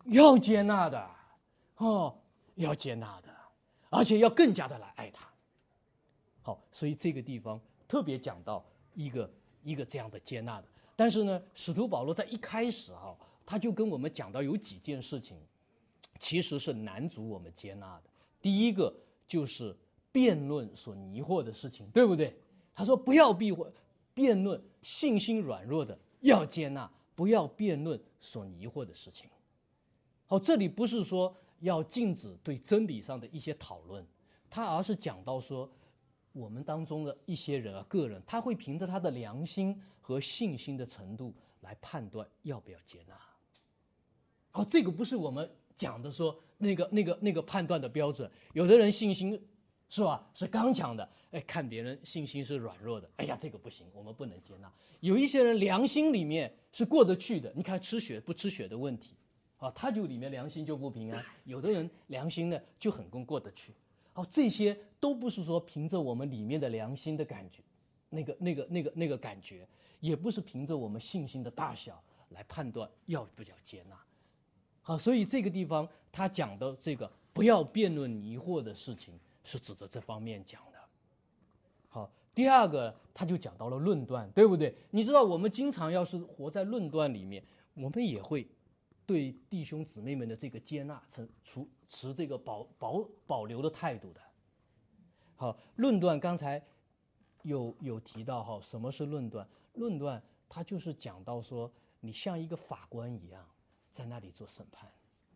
要接纳的，要接纳的，而且要更加的来爱他。好，所以这个地方特别讲到一个这样的接纳的。但是呢，使徒保罗在一开始他就跟我们讲到有几件事情，其实是难阻我们接纳的。第一个就是辩论所迷惑的事情，对不对？他说不要辩论信心软弱的，要接纳，不要辩论所迷惑的事情。好，这里不是说要禁止对真理上的一些讨论，他而是讲到说，我们当中的一些人个人，他会凭着他的良心和信心的程度来判断要不要接纳。好，这个不是我们讲的说那个判断的标准。有的人信心是吧，是刚强的，看别人信心是软弱的，哎呀，这个不行，我们不能接纳。有一些人良心里面是过得去的，你看吃血不吃血的问题，他就里面良心就不平安。有的人良心呢就很过得去。好，这些都不是说凭着我们里面的良心的感觉，那个感觉，也不是凭着我们信心的大小来判断要不要接纳。好，所以这个地方他讲的这个不要辩论迷惑的事情，是指着这方面讲的。好，第二个他就讲到了论断，对不对？你知道我们经常要是活在论断里面，我们也会对弟兄姊妹们的这个接纳持这个保留的态度的。好，论断刚才有提到什么是论断？论断它就是讲到说，你像一个法官一样在那里做审判。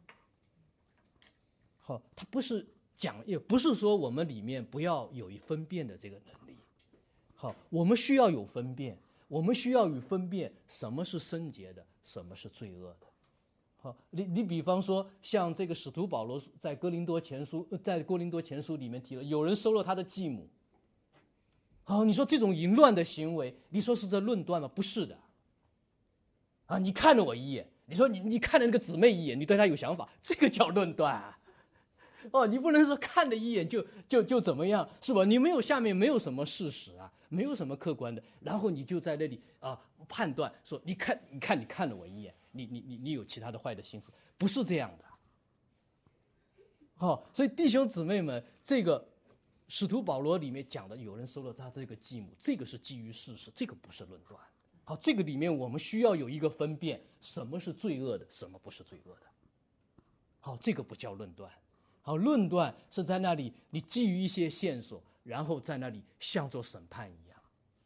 好，它不是讲，也不是说我们里面不要有分辨的这个能力。好，我们需要有分辨，我们需要有分辨什么是圣洁的，什么是罪恶的。好，你比方说，像这个使徒保罗在哥林多前书里面提了，有人收了他的继母。好，你说这种淫乱的行为，你说是这论断吗？不是的。你看了我一眼，你说你看了那个姊妹一眼，你对她有想法，这个叫论断啊。你不能说看了一眼就怎么样，是吧？你下面没有什么事实啊，没有什么客观的，然后你就在那里判断说，你看了我一眼。你有其他的坏的心思，不是这样的。好，所以弟兄姊妹们，这个使徒保罗里面讲的，有人收了他这个继母，这个是基于事实，这个不是论断。好，这个里面我们需要有一个分辨，什么是罪恶的，什么不是罪恶的。好，这个不叫论断。好，论断是在那里，你基于一些线索，然后在那里像做审判一样。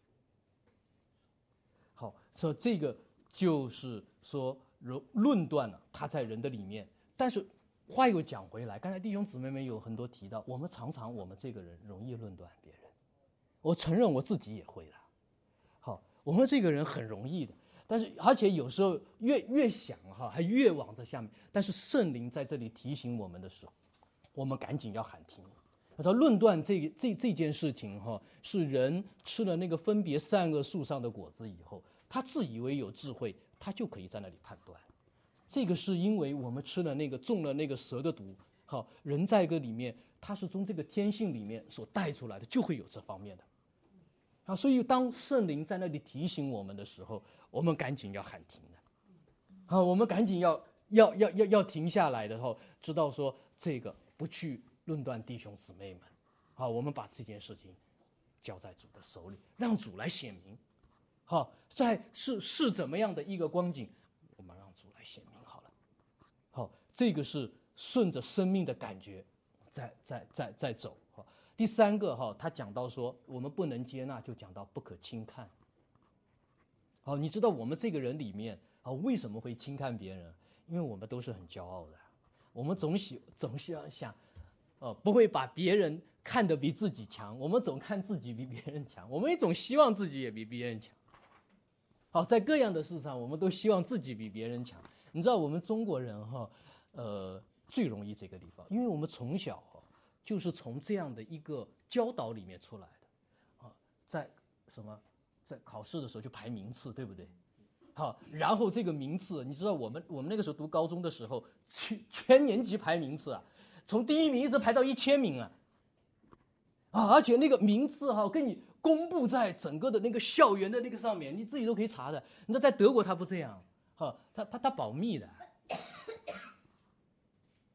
好，所以这个就是说论断了，它在人的里面。但是话又讲回来，刚才弟兄姊妹们有很多提到，我们这个人容易论断别人，我承认我自己也会的。好，我们这个人很容易的，但是而且有时候越想还越往这下面。但是圣灵在这里提醒我们的时候，我们赶紧要喊停。他说论断这件事情是人吃了那个分别善恶树上的果子以后，他自以为有智慧，他就可以在那里判断。这个是因为我们中了那个蛇的毒。好，人在个里面，他是从这个天性里面所带出来的，就会有这方面的。所以当圣灵在那里提醒我们的时候，我们赶紧要喊停的。我们赶紧要停下来的知道说这个不去论断弟兄姊妹们。好，我们把这件事情交在主的手里，让主来显明。好，是怎么样的一个光景，我们让主来显明好了。好，这个是顺着生命的感觉在走。第三个他讲到说，我们不能接纳，就讲到不可轻看。好，你知道我们这个人里面为什么会轻看别人？因为我们都是很骄傲的，我们总要想，不会把别人看得比自己强，我们总看自己比别人强，我们也总希望自己也比别人强。好，在各样的事上，我们都希望自己比别人强。你知道我们中国人最容易这个地方，因为我们从小就是从这样的一个教导里面出来的。在考试的时候就排名次，对不对？好，然后这个名次，你知道我们那个时候读高中的时候，全年级排名次从第1名一直排到1000名而且那个名次跟你公布在整个的那个校园的那个上面，你自己都可以查的。你知道在德国他不这样，他保密的。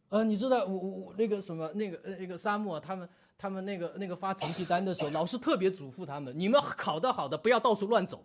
你知道我那个什么那个沙漠他们那个发成绩单的时候，老师特别嘱咐他们，你们考得好的不要到处乱走。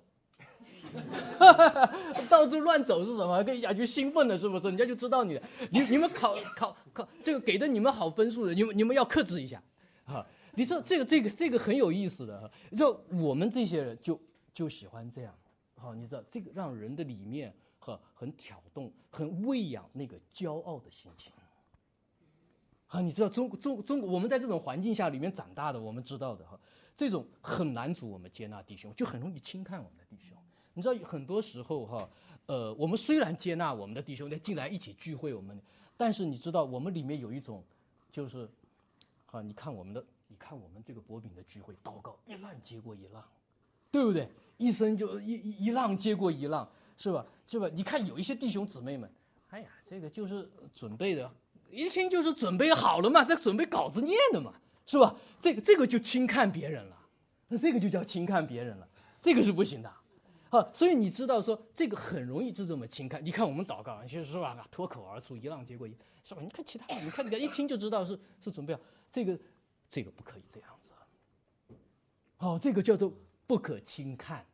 到处乱走是什么？跟一下就兴奋了，是不是？人家就知道你们考这个给的你们好分数的，你们要克制一下啊！你说这个很有意思的，你知道我们这些人就喜欢这样，好，你知道这个让人的里面很挑动，很喂养那个骄傲的心情。啊，你知道中国我们在这种环境下里面长大的，我们知道的哈，这种很难主我们接纳弟兄，就很容易轻看我们的弟兄。你知道很多时候哈，我们虽然接纳我们的弟兄进来一起聚会，但是你知道我们里面有一种，就是，啊，你看我们这个博饼的聚会，祷告一浪接过一浪，对不对？一生就一浪接过一浪，是吧？你看有一些弟兄姊妹们，哎呀，这个就是准备的。一听就是准备好了嘛，在准备稿子念的嘛，是吧？这个就轻看别人了，那这个就叫轻看别人了，这个是不行的，啊，所以你知道说这个很容易就这么轻看。你看我们祷告，就是说吧，脱口而出一浪接过一，是吧？你看其他的，你看一听就知道是准备好，这个不可以这样子，哦，这个叫做不可轻看，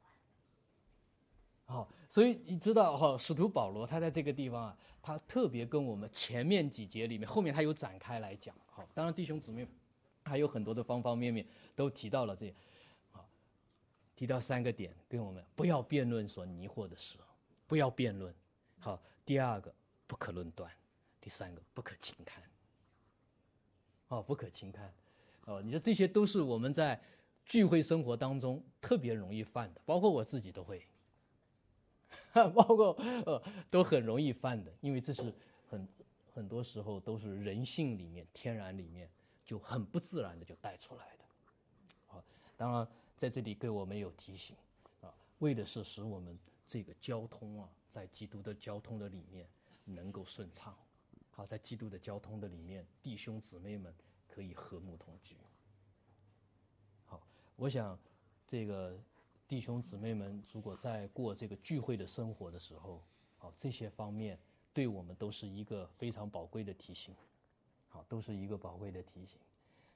哦。所以你知道哈，使徒保罗他在这个地方啊，他特别跟我们前面几节里面，后面他有展开来讲。好，当然弟兄姊妹还有很多的方方面面都提到了这些，好，提到3个点，跟我们不要辩论所迷惑的事，不要辩论。好，第2个不可论断，第3个不可轻看。哦，不可轻看。哦，你说这些都是我们在聚会生活当中特别容易犯的，包括我自己都会。包括都很容易犯的，因为这是很多时候都是人性里面、天然里面就很不自然的就带出来的。好，当然在这里给我们有提醒啊，为的是使我们这个交通啊，在基督的交通的里面能够顺畅。好，在基督的交通的里面，弟兄姊妹们可以和睦同居。好，我想这个。弟兄姊妹们，如果在过这个聚会的生活的时候，好，这些方面对我们都是一个非常宝贵的提醒，好，都是一个宝贵的提醒。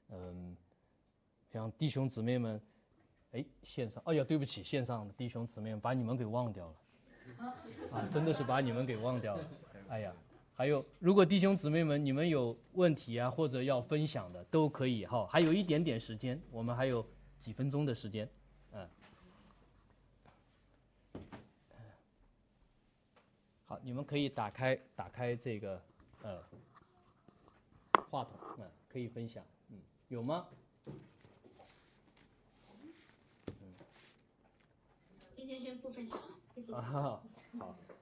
像弟兄姊妹们，线上，哎呀，对不起，线上的弟兄姊妹们，把你们给忘掉了，啊，真的是把你们给忘掉了。哎呀，还有，如果弟兄姊妹们你们有问题啊，或者要分享的，都可以哈，还有一点点时间，我们还有几分钟的时间，好，你们可以打开这个话筒，可以分享，有吗？ 今天先不分享了，谢谢。 好，那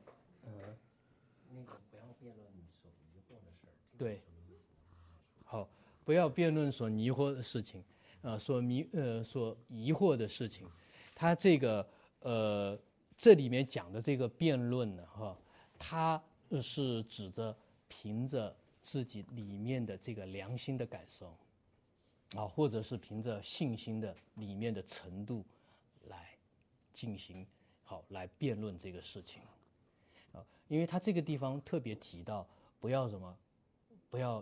个不要辩论所疑惑的事儿。 对，好，不要辩论所迷惑的事情，所疑惑的事情，他这个这里面讲的这个辩论呢，它是指着凭着自己里面的这个良心的感受，啊，或者是凭着信心的里面的程度来进行来辩论这个事情，啊，因为他这个地方特别提到不要什么，不要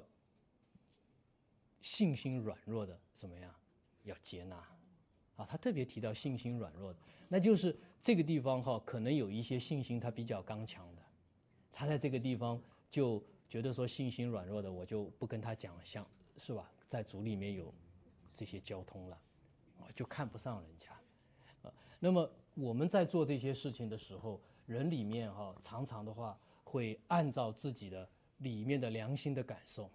信心软弱的怎么样，要接纳，啊，他特别提到信心软弱的，那就是这个地方可能有一些信心他比较刚强的。他在这个地方就觉得说信心软弱的，我就不跟他讲，是吧？在主里面有这些交通了，就看不上人家。那么我们在做这些事情的时候，人里面常常的话会按照自己的里面的良心的感受。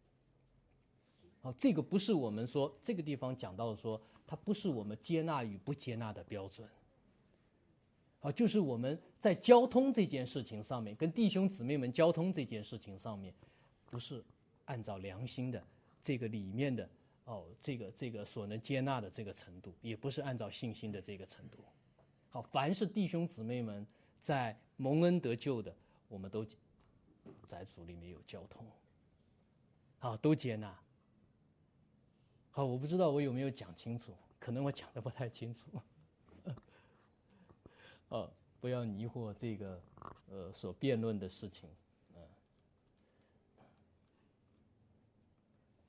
这个不是我们说这个地方讲到说，它不是我们接纳与不接纳的标准。就是我们在交通这件事情上面，跟弟兄姊妹们交通这件事情上面，不是按照良心的这个里面的这个所能接纳的这个程度，也不是按照信心的这个程度。好，凡是弟兄姊妹们在蒙恩得救的，我们都在主里面有交通，好，都接纳。好，我不知道我有没有讲清楚，可能我讲的不太清楚。不要迷惑这个所辩论的事情，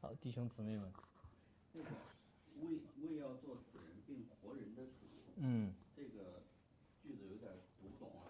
好，弟兄姊妹们， 那个为要做死人并活人的主，这个句子有点读不懂啊。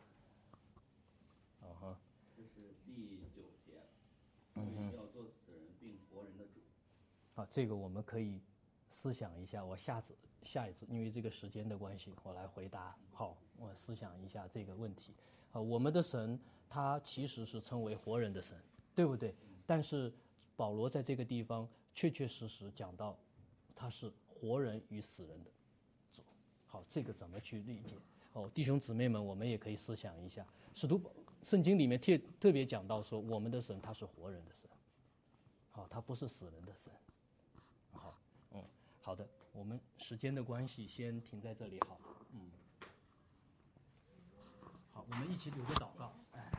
这是第9节，为要做死人并活人的主。 好，这个我们可以思想一下。我下一次，因为这个时间的关系，我来回答。好，我思想一下这个问题。好，我们的神他其实是称为活人的神，对不对？但是保罗在这个地方确确实实讲到，他是活人与死人的主。好，这个怎么去理解？哦，弟兄姊妹们，我们也可以思想一下。圣经里面特别讲到说，我们的神他是活人的神，好，他不是死人的神。好，好的，我们时间的关系先停在这里，好，好，我们一起留个祷告，哎。